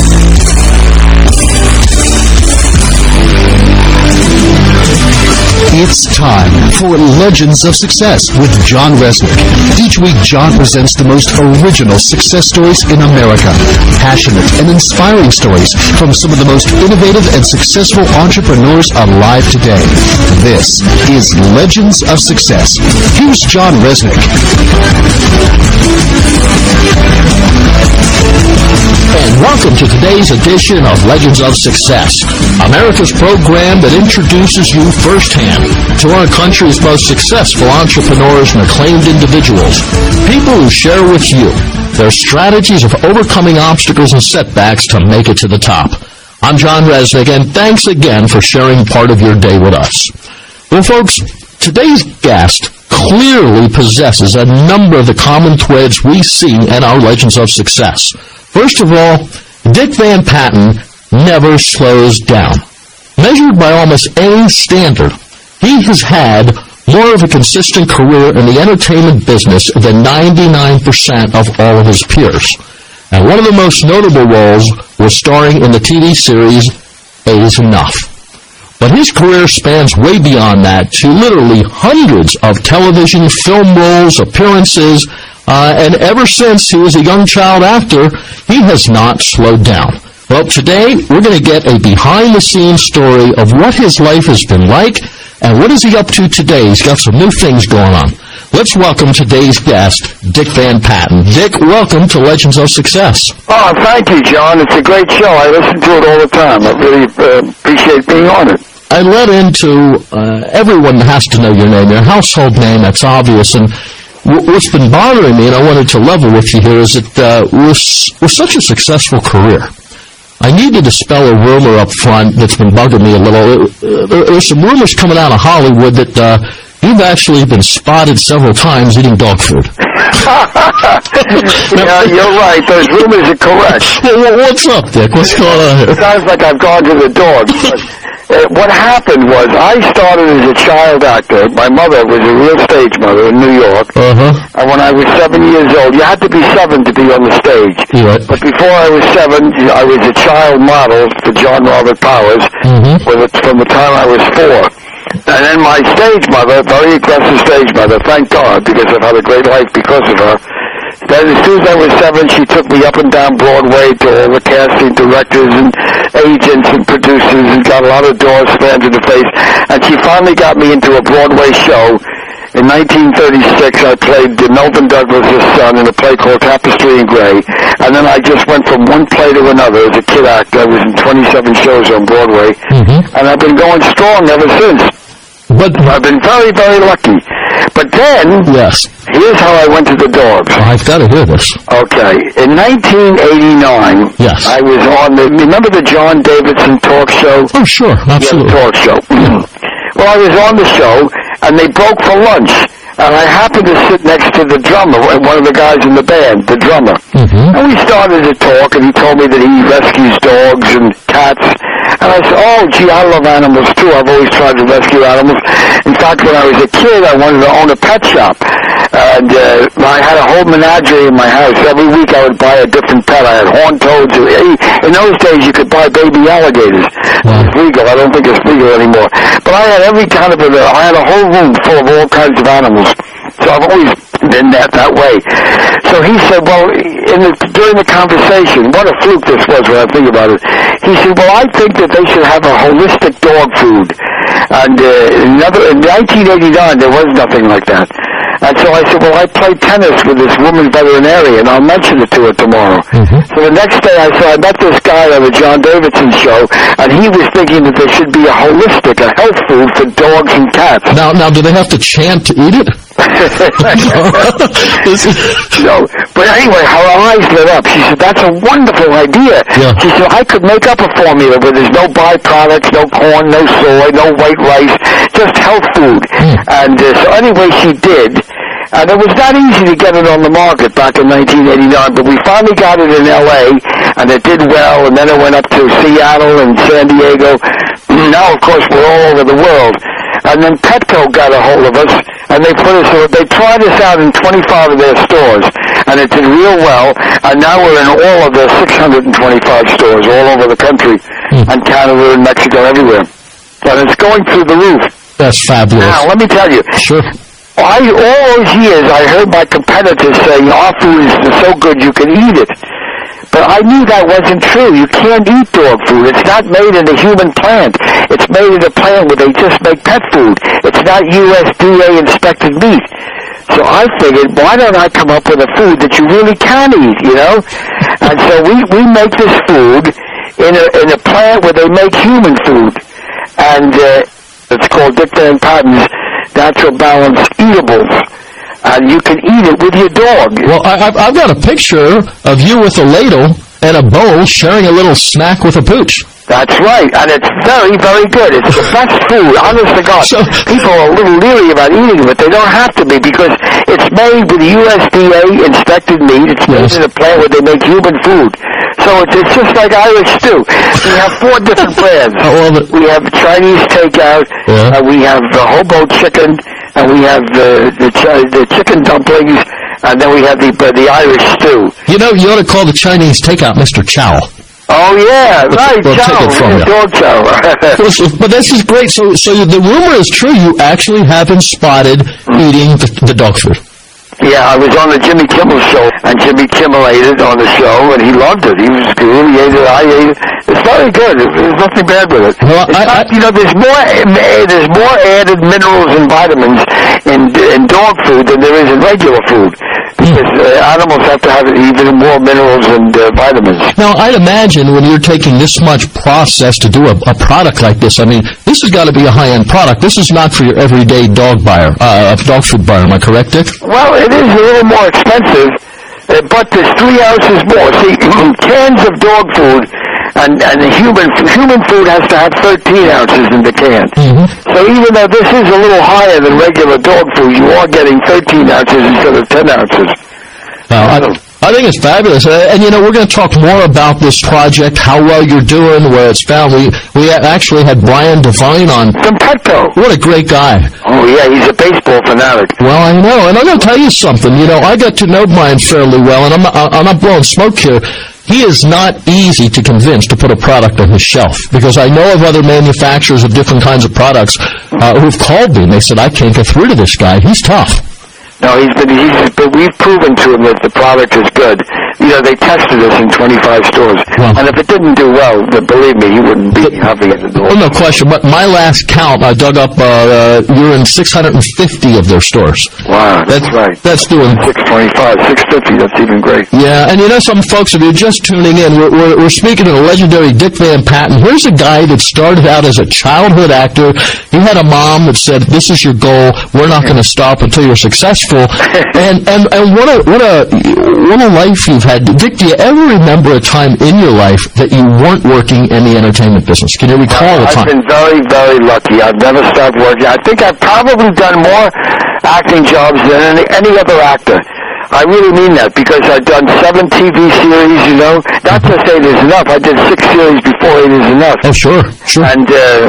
It's time for Legends of Success with John Resnick. Each week, John presents the most original success stories in America. Passionate and inspiring stories from some of the most innovative and successful entrepreneurs alive today. This is Legends of Success. Here's John Resnick. And welcome to today's edition of Legends of Success, America's program that introduces you firsthand to our country's most successful entrepreneurs and acclaimed individuals, people who share with you their strategies of overcoming obstacles and setbacks to make it to the top. I'm John Resnick, and thanks again for sharing part of your day with us. Well, folks, today's guest clearly possesses a number of the common threads we see in our Legends of Success. First of all, Dick Van Patten never slows down. Measured by almost any standard, he has had more of a consistent career in the entertainment business than 99% of all of his peers. And one of the most notable roles was starring in the TV series 8 is Enough. But his career spans way beyond that to literally hundreds of television, film roles, appearances, and ever since he was a young child actor, he has not slowed down. Well, today we're going to get a behind-the-scenes story of what his life has been like and what is he up to today. He's got some new things going on. Let's welcome today's guest, Dick Van Patten. Dick, welcome to Legends of Success. Oh, thank you, John. It's a great show. I listen to it all the time. I really appreciate being on it. I led into everyone has to know your name, your household name, that's obvious. And what's been bothering me, and I wanted to level with you here, is that with such a successful career, I need to dispel a rumor up front that's been bugging me a little. There's some rumors coming out of Hollywood that you've actually been spotted several times eating dog food. Yeah, you're right. Those rumors are correct. What's up, Dick? What's going on here? It sounds like I've gone to the dogs. What happened was I started as a child actor. My mother was a real stage mother in New York. And when I was 7 years old, you had to be 7 to be on the stage. Right. But before I was 7, I was a child model for John Robert Powers from the time I was 4. And then my stage mother, very aggressive stage mother, thank God, because I've had a great life because of her. Then as soon as I was 7, she took me up and down Broadway to all the casting directors and agents and producers and got a lot of doors slammed in the face. And she finally got me into a Broadway show. In 1936, I played Melvin Douglas' son in a play called Tapestry in Grey. And then I just went from one play to another as a kid actor. I was in 27 shows on Broadway. And I've been going strong ever since. But I've been very, very lucky. But then, here's how I went to the dogs. I've got to hear this. Okay. In 1989, I was on remember the John Davidson talk show? Oh, sure. Absolutely. Yeah, the talk show. Well, I was on the show, and they broke for lunch. And I happened to sit next to the drummer, one of the guys in the band, the drummer. And we started to talk, and he told me that he rescues dogs and cats. And I said, oh, gee, I love animals, too. I've always tried to rescue animals. In fact, when I was a kid, I wanted to own a pet shop. And I had a whole menagerie in my house. Every week I would buy a different pet. I had horned toads. In those days, you could buy baby alligators. It's legal. I don't think it's legal anymore. But I had every kind of I had a whole room full of all kinds of animals. So I've always been that way. So he said, well, during the conversation, what a fluke this was when I think about it. He said, well, I think that they should have a holistic dog food. And in 1989, there was nothing like that. And so I said, well, I played tennis with this woman veterinarian. I'll mention it to her tomorrow. So the next day I met this guy on the John Davidson show, and he was thinking that there should be a health food for dogs and cats. Now, do they have to chant to eat it? But anyway, her eyes lit up. She said, that's a wonderful idea. Yeah. She said, I could make up a formula where there's no byproducts, no corn, no soy, no white rice, just health food. And so anyway, she did. And it was not easy to get it on the market back in 1989, but we finally got it in L.A., and it did well, and then it went up to Seattle and San Diego. Now, of course, we're all over the world. And then Petco got a hold of us, and they tried us out in 25 of their stores, and it did real well, and now we're in all of their 625 stores all over the country, and Canada and Mexico, everywhere. And it's going through the roof. That's fabulous. Now, let me tell you. Sure. All those years, I heard my competitors say, our food is so good you can eat it. But I knew that wasn't true. You can't eat dog food. It's not made in a human plant. It's made in a plant where they just make pet food. It's not USDA-inspected meat. So I figured, why don't I come up with a food that you really can eat, you know? And so we make this food in a plant where they make human food. And it's called Dick Van Patten's Natural Balance Eatables. And you can eat it with your dog. Well, I've got a picture of you with a ladle and a bowl sharing a little snack with a pooch. That's right, and it's very, very good. It's the best food, honest to God. People are a little leery about eating it, they don't have to be, because it's made with USDA-inspected meat. It's made in a plant where they make human food. So it's just like Irish stew. We have 4 different brands. We have Chinese takeout, we have hobo chicken, and we have the chicken dumplings, and then we have the Irish stew. You know, you ought to call the Chinese takeout Mr. Chow. Oh, yeah, right, we'll chow, take it from you. Dog chow. But this is great. So the rumor is true. You actually have been spotted eating the dog food. Yeah, I was on the Jimmy Kimmel show, and Jimmy Kimmel ate it on the show, and he loved it. He ate it, I ate it. It's very good. There's nothing bad with it. Well, there's more added minerals and vitamins in dog food than there is in regular food, because animals have to have even more minerals and vitamins. Now, I'd imagine when you're taking this much process to do a product like this, I mean, this has got to be a high-end product. This is not for your everyday dog food buyer. Am I correct, Dick? Well, it is a little more expensive, but there's 3 ounces more. See, cans of dog food and the human food has to have 13 ounces in the can. So even though this is a little higher than regular dog food, you are getting 13 ounces instead of 10 ounces. I think it's fabulous. And, you know, we're going to talk more about this project, how well you're doing, where it's found. We actually had Brian Devine on. From Petco. What a great guy. Oh, yeah, he's a baseball fanatic. Well, I know. And I'm going to tell you something. You know, I got to know Brian fairly well, and I'm not blowing smoke here. He is not easy to convince to put a product on his shelf, because I know of other manufacturers of different kinds of products who've called me, and they said, I can't get through to this guy. He's tough. No, but we've proven to him that the product is good. You know, they tested us in 25 stores. And if it didn't do well, then believe me, he wouldn't be happy at the door. Well, no question. But my last count, I dug up, you're in 650 of their stores. Wow, that's right. That's doing 625, 650, that's even great. Yeah, and you know, some folks, if you're just tuning in, we're speaking to the legendary Dick Van Patten. Here's a guy that started out as a childhood actor. He had a mom that said, this is your goal. We're not going to stop until you're successful. And what a life you've had. Dick, do you ever remember a time in your life that you weren't working in the entertainment business? Can you recall a time? I've been very, very lucky. I've never stopped working. I think I've probably done more acting jobs than any other actor. I really mean that, because I've done 7 TV series, you know. Not to say there's enough. I did 6 series before it is enough. Oh, sure. And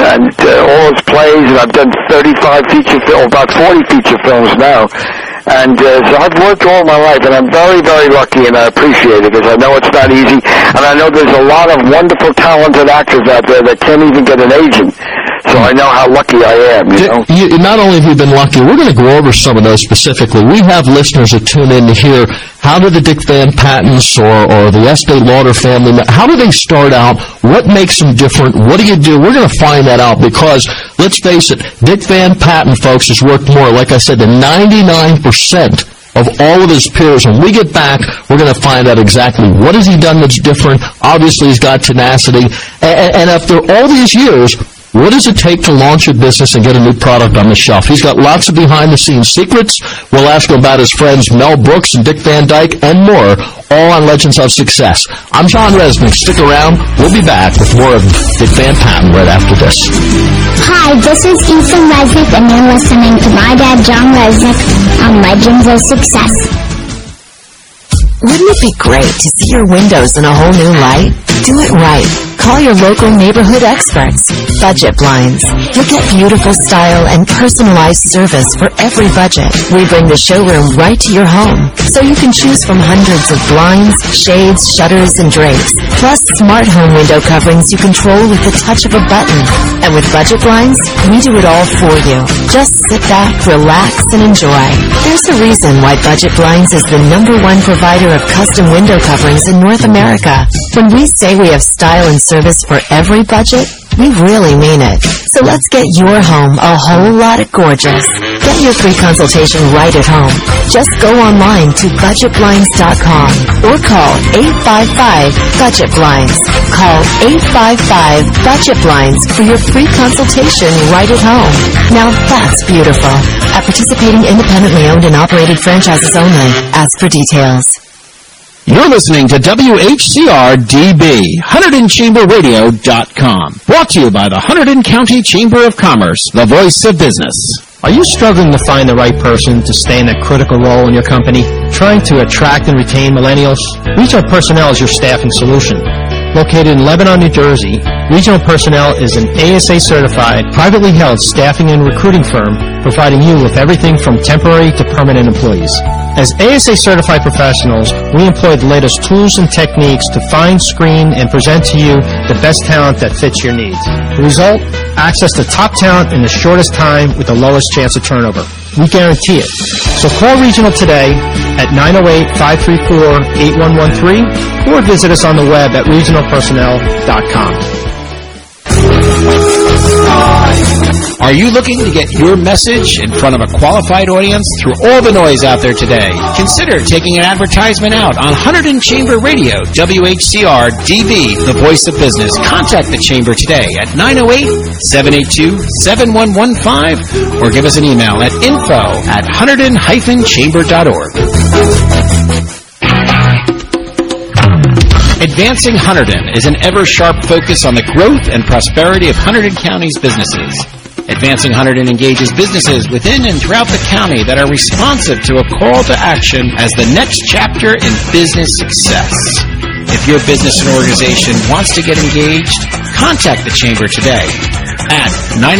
all those plays, and I've done 35 feature films, about 40 feature films now. And so I've worked all my life, and I'm very, very lucky, and I appreciate it, because I know it's not easy, and I know there's a lot of wonderful, talented actors out there that can't even get an agent. So I know how lucky I am, you know. Not only have you been lucky, we're going to go over some of those specifically. We have listeners that tune in to hear, how do the Dick Van Pattens or the Estee Lauder family, how do they start out? What makes them different? What do you do? We're going to find that out, because, let's face it, Dick Van Patten, folks, has worked more, like I said, than 99% of all of his peers. When we get back, we're going to find out exactly what has he done that's different. Obviously, he's got tenacity. And after all these years, What does it take to launch a business and get a new product on the shelf? He's got lots of behind-the-scenes secrets. We'll ask him about his friends Mel Brooks and Dick Van Dyke and more, all on Legends of Success. I'm John Resnick. Stick around. We'll be back with more of Dick Van Patten right after this. Hi, this is Ethan Resnick, and you're listening to my dad, John Resnick, on Legends of Success. Wouldn't it be great to see your windows in a whole new light? Do it right. Call your local neighborhood experts. Budget Blinds. You'll get beautiful style and personalized service for every budget. We bring the showroom right to your home, so you can choose from hundreds of blinds, shades, shutters, and drapes, plus smart home window coverings you control with the touch of a button. And with Budget Blinds, we do it all for you. Just sit back, relax, and enjoy. There's a reason why Budget Blinds is the #1 provider of custom window coverings in North America. When we say we have style and service for every budget, we really mean it. So let's get your home a whole lot of gorgeous. Get your free consultation right at home. Just go online to budgetblinds.com or call 855-BUDGET-BLINDS. Call 855-BUDGET-BLINDS for your free consultation right at home. Now that's beautiful. At participating independently owned and operated franchises only. Ask for details. You're listening to WHCR-DB, HunterdonChamberRadio.com. Brought to you by the Hunterdon County Chamber of Commerce, the voice of business. Are you struggling to find the right person to stay in a critical role in your company? Trying to attract and retain millennials? Regional Personnel is your staffing solution. Located in Lebanon, New Jersey, Regional Personnel is an ASA-certified, privately held staffing and recruiting firm providing you with everything from temporary to permanent employees. As ASA-certified professionals, we employ the latest tools and techniques to find, screen, and present to you the best talent that fits your needs. The result? Access to top talent in the shortest time with the lowest chance of turnover. We guarantee it. So call Regional today at 908-534-8113 or visit us on the web at regionalpersonnel.com. Are you looking to get your message in front of a qualified audience through all the noise out there today? Consider taking an advertisement out on Hunterdon Chamber Radio, WHCR-DB, the voice of business. Contact the Chamber today at 908-782-7115 or give us an email at info@hunterdon-chamber.org. Advancing Hunterdon is an ever-sharp focus on the growth and prosperity of Hunterdon County's businesses. Advancing Hunterdon engages businesses within and throughout the county that are responsive to a call to action as the next chapter in business success. If your business and organization wants to get engaged, contact the Chamber today at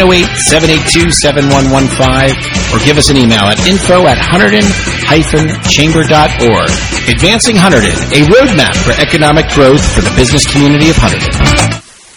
908-782-7115 or give us an email at info@hunterdon-chamber.org. Advancing Hunterdon, a roadmap for economic growth for the business community of Hunterdon.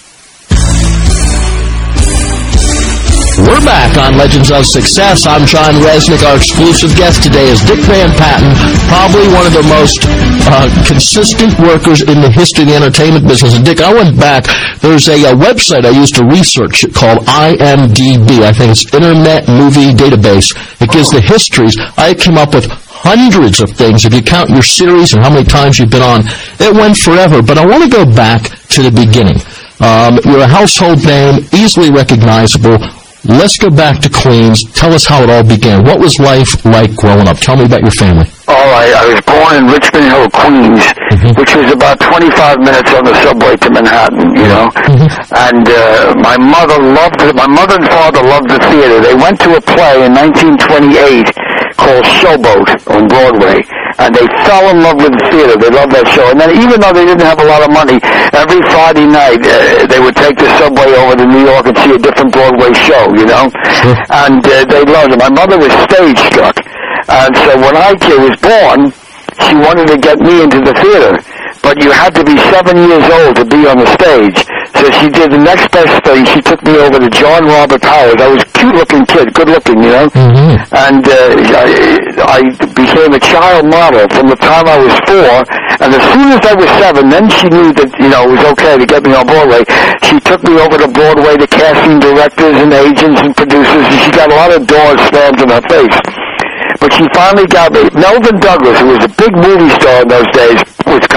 We're back on Legends of Success. I'm John Resnick. Our exclusive guest today is Dick Van Patten, probably one of the most consistent workers in the history of the entertainment business. And Dick, I went back. There's a website I used to research called IMDb. I think it's Internet Movie Database. It gives the histories. I came up with hundreds of things. If you count your series and how many times you've been on, it went forever. But I want to go back to the beginning. You're a household name, easily recognizable. Let's go back to Queens. Tell us how it all began. What was life like growing up? Tell me about your family. All right. I was born in Richmond Hill, Queens, which was about 25 minutes on the subway to Manhattan, you know. And my mother and father loved the theater. They went to a play in 1928 called Showboat on Broadway. And they fell in love with the theater. They loved that show. And then even though they didn't have a lot of money, every Friday night they would take the subway over to New York and see a different Broadway show, you know? And they loved it. My mother was stage struck. And so when I was born, she wanted to get me into the theater. But you had to be 7 years old to be on the stage. So she did the next best thing. She took me over to John Robert Howard. I was a cute-looking kid, good-looking, you know. And I became a child model from the time I was 4. And as soon as I was 7, then she knew that, you know, it was okay to get me on Broadway. She took me over to Broadway to casting directors and agents and producers, and she got a lot of doors slammed in her face. But she finally got me. Melvin Douglas, who was a big movie star in those days, was coming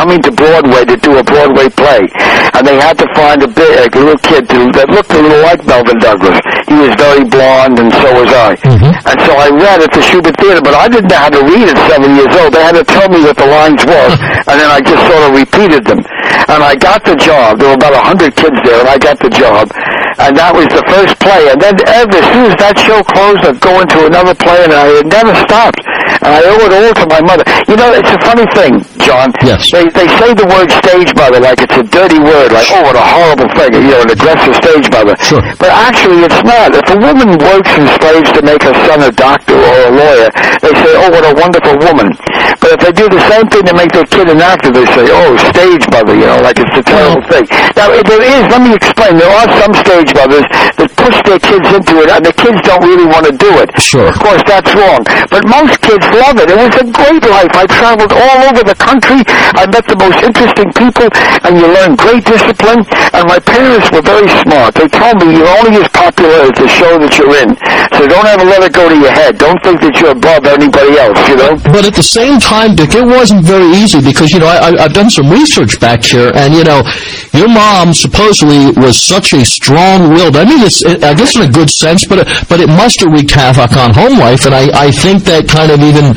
coming to Broadway to do a Broadway play. And they had to find a little kid that looked a little like Melvin Douglas. He was very blonde, and so was I. And so I read at the Shubert Theater, but I didn't know how to read at 7 years old. They had to tell me what the lines were, and then I just sort of repeated them. And I got the job. There were about 100 kids there, and I got the job. And that was the first play. And then as soon as that show closed, I'd go into another play, and I had never stopped. And I owe it all to my mother. You know, it's a funny thing, John. Yes. They say the word stage mother like it's a dirty word, like, oh, what a horrible thing, you know, an aggressive stage mother. Sure. But actually, it's not. If a woman works in slaves to make her son a doctor or a lawyer, they say, oh, what a wonderful woman. But if they do the same thing to make their kid an actor, they say, oh, stage mother, you know, like it's a terrible thing. Now, there is, let me explain, there are some stage mothers that push their kids into it, and the kids don't really want to do it. Sure. Of course, that's wrong. But most kids love it. It was a great life. I traveled all over the country. I met the most interesting people, and you learn great discipline. And my parents were very smart. They told me you're only as popular as the show that you're in. So don't ever let it go to your head. Don't think that you're above anybody else, you know? But at the same time, Dick, it wasn't very easy because, you know, I've done some research back here, and, you know, your mom supposedly was such a strong-willed, I mean, I guess in a good sense, but it must have wreaked havoc on home life, and I think that kind of even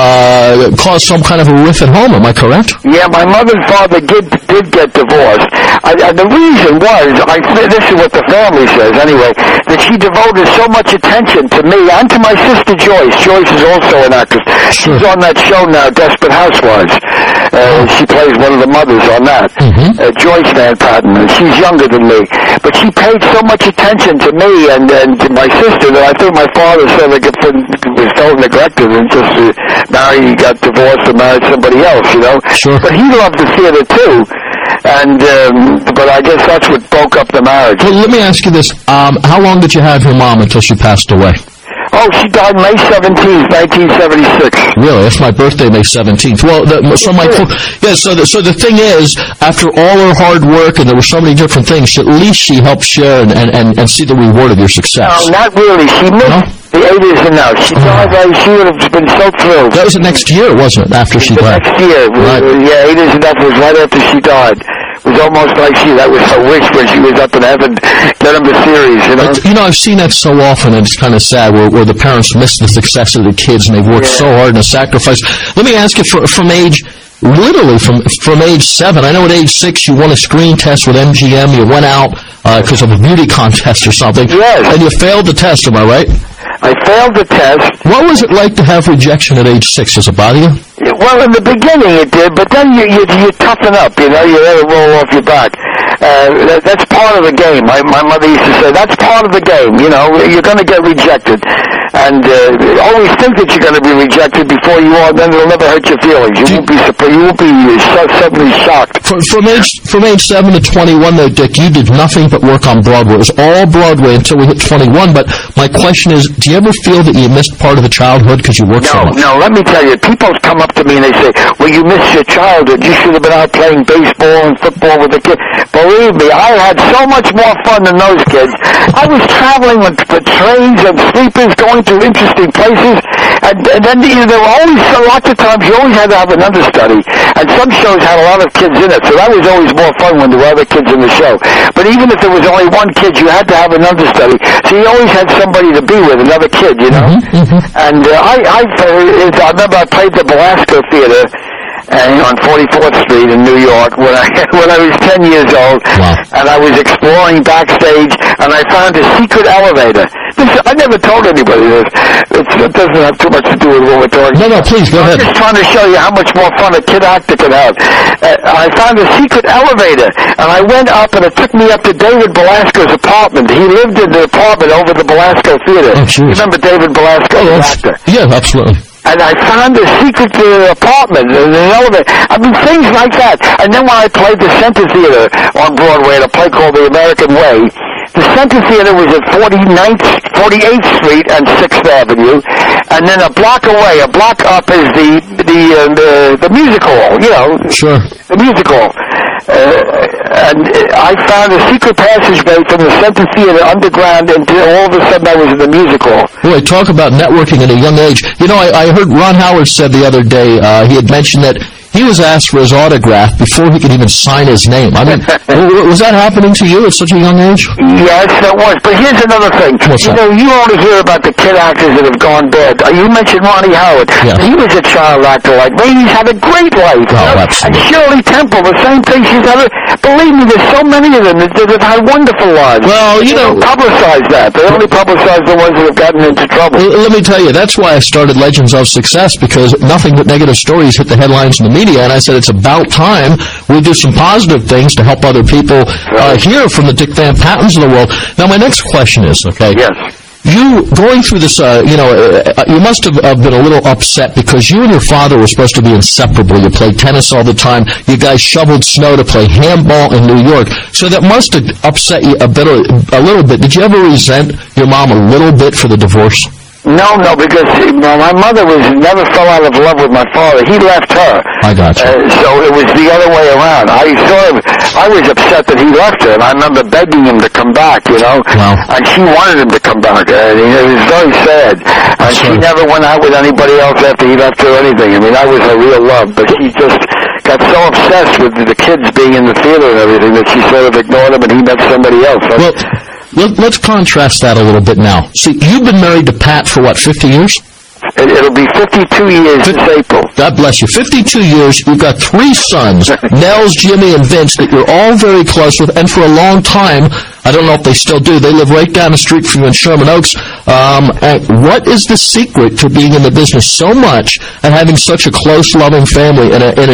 caused some kind of a rift at home. Am I correct? Yeah, my mother and father did get divorced. And the reason was, this is what the family says anyway, that she devoted so much attention to me and to my sister Joyce. Joyce is also an actress. She's on that show now, Desperate Housewives. She plays one of the mothers on that. Joyce Van Patten. She's younger than me. But she paid so much attention to me and to my sister that I think my father sort of was so neglected and just he got divorced and married somebody else, you know. Sure. But he loved the theater too. And but I guess that's what broke up the marriage. Well, let me ask you this. How long did you have your mom until she passed away? Oh, she died May 17th, 1976. Really? That's my birthday, May 17th. Well, so the thing is, after all her hard work, and there were so many different things, at least she helped share and see the reward of your success. No, not really. She missed the 80s and now. She died, she would have been so thrilled. That was the next year, wasn't it, after she died? The next year. Right. Yeah, 80s and that was right after she died. It was almost like that was her wish when she was up in heaven, get him the series, you know? You know, I've seen that so often, and it's kind of sad, where the parents miss the success of the kids, and they've worked so hard and sacrificed. Let me ask you, from age 7, I know at age 6 you won a screen test with MGM, you went out because of a beauty contest or something, and you failed the test, am I right? I failed the test. What was it like to have rejection at age 6? Does it bother you? Well, in the beginning it did, but then you toughen up, you know, you let it roll off your back. That's part of the game. My mother used to say, that's part of the game, you know, you're going to get rejected. And always think that you're going to be rejected before you are, then it'll never hurt your feelings. You won't be surprised. You won't be suddenly shocked. From age 7 to 21, though, Dick, you did nothing but work on Broadway. It was all Broadway until we hit 21, but my question is, do you ever feel that you missed part of the childhood because you worked so much? No, let me tell you, people come up to me and they say, well, you missed your childhood. You should have been out playing baseball and football with the kids. Believe me, I had so much more fun than those kids. I was traveling with trains and sleepers, going to interesting places, and then there were always lots of times you always had to have an understudy, and some shows had a lot of kids in it, so that was always more fun when there were other kids in the show. But even if there was only one kid, you had to have an understudy, so you always had somebody to be with, another kid, you know. And I remember I played the Belasco Theater on 44th Street in New York when I was 10 years old, and I was exploring backstage, and I found a secret elevator. I never told anybody this. It doesn't have too much to do with what we're talking about. No, please, go ahead. I'm just trying to show you how much more fun a kid actor could have. I found a secret elevator, and I went up, and it took me up to David Belasco's apartment. He lived in the apartment over the Belasco Theater. You remember David Belasco, the actor? Yeah, absolutely. And I found a secret apartment in an elevator. I mean, things like that. And then when I played the Center Theater on Broadway at a play called The American Way, the Center Theater was at 48th Street and 6th Avenue, and then a block away, a block up is the music hall, you know. Sure. The music hall. And I found a secret passageway from the Center Theater underground until all of a sudden I was in the music hall. Boy, talk about networking at a young age. You know, I heard Ron Howard said the other day, he had mentioned that he was asked for his autograph before he could even sign his name. I mean, was that happening to you at such a young age? Yes, it was. But here's another thing. You only hear about the kid actors that have gone bad. You mentioned Ronnie Howard. Yeah. He was a child actor like me. He's had a great life. And Shirley Temple, the same thing. Believe me, there's so many of them that have had wonderful lives. Well, they don't publicize that. They only publicize the ones that have gotten into trouble. Let me tell you, that's why I started Legends of Success, because nothing but negative stories hit the headlines in the media, and I said it's about time we do some positive things to help other people hear from the Dick Van Pattens of the world. Now, my next question is, okay? Yes. You, going through this, you must have been a little upset because you and your father were supposed to be inseparable. You played tennis all the time. You guys shoveled snow to play handball in New York. So that must have upset you a little bit. Did you ever resent your mom a little bit for the divorce? No, because my mother never fell out of love with my father. He left her. I got you. So it was the other way around. I was upset that he left her, and I remember begging him to come back, Wow. And she wanted him to come back. And it was very sad. And she never went out with anybody else after he left her or anything. I mean, that was her real love. But she just got so obsessed with the kids being in the theater and everything that she sort of ignored him, and he met somebody else. Let's contrast that a little bit now. See, you've been married to Pat for, 50 years? It'll be 52 years this April. God bless you. 52 years. You've got 3 sons, Nels, Jimmy, and Vince, that you're all very close with, and for a long time, I don't know if they still do, they live right down the street from you in Sherman Oaks. And what is the secret to being in the business so much and having such a close, loving family in a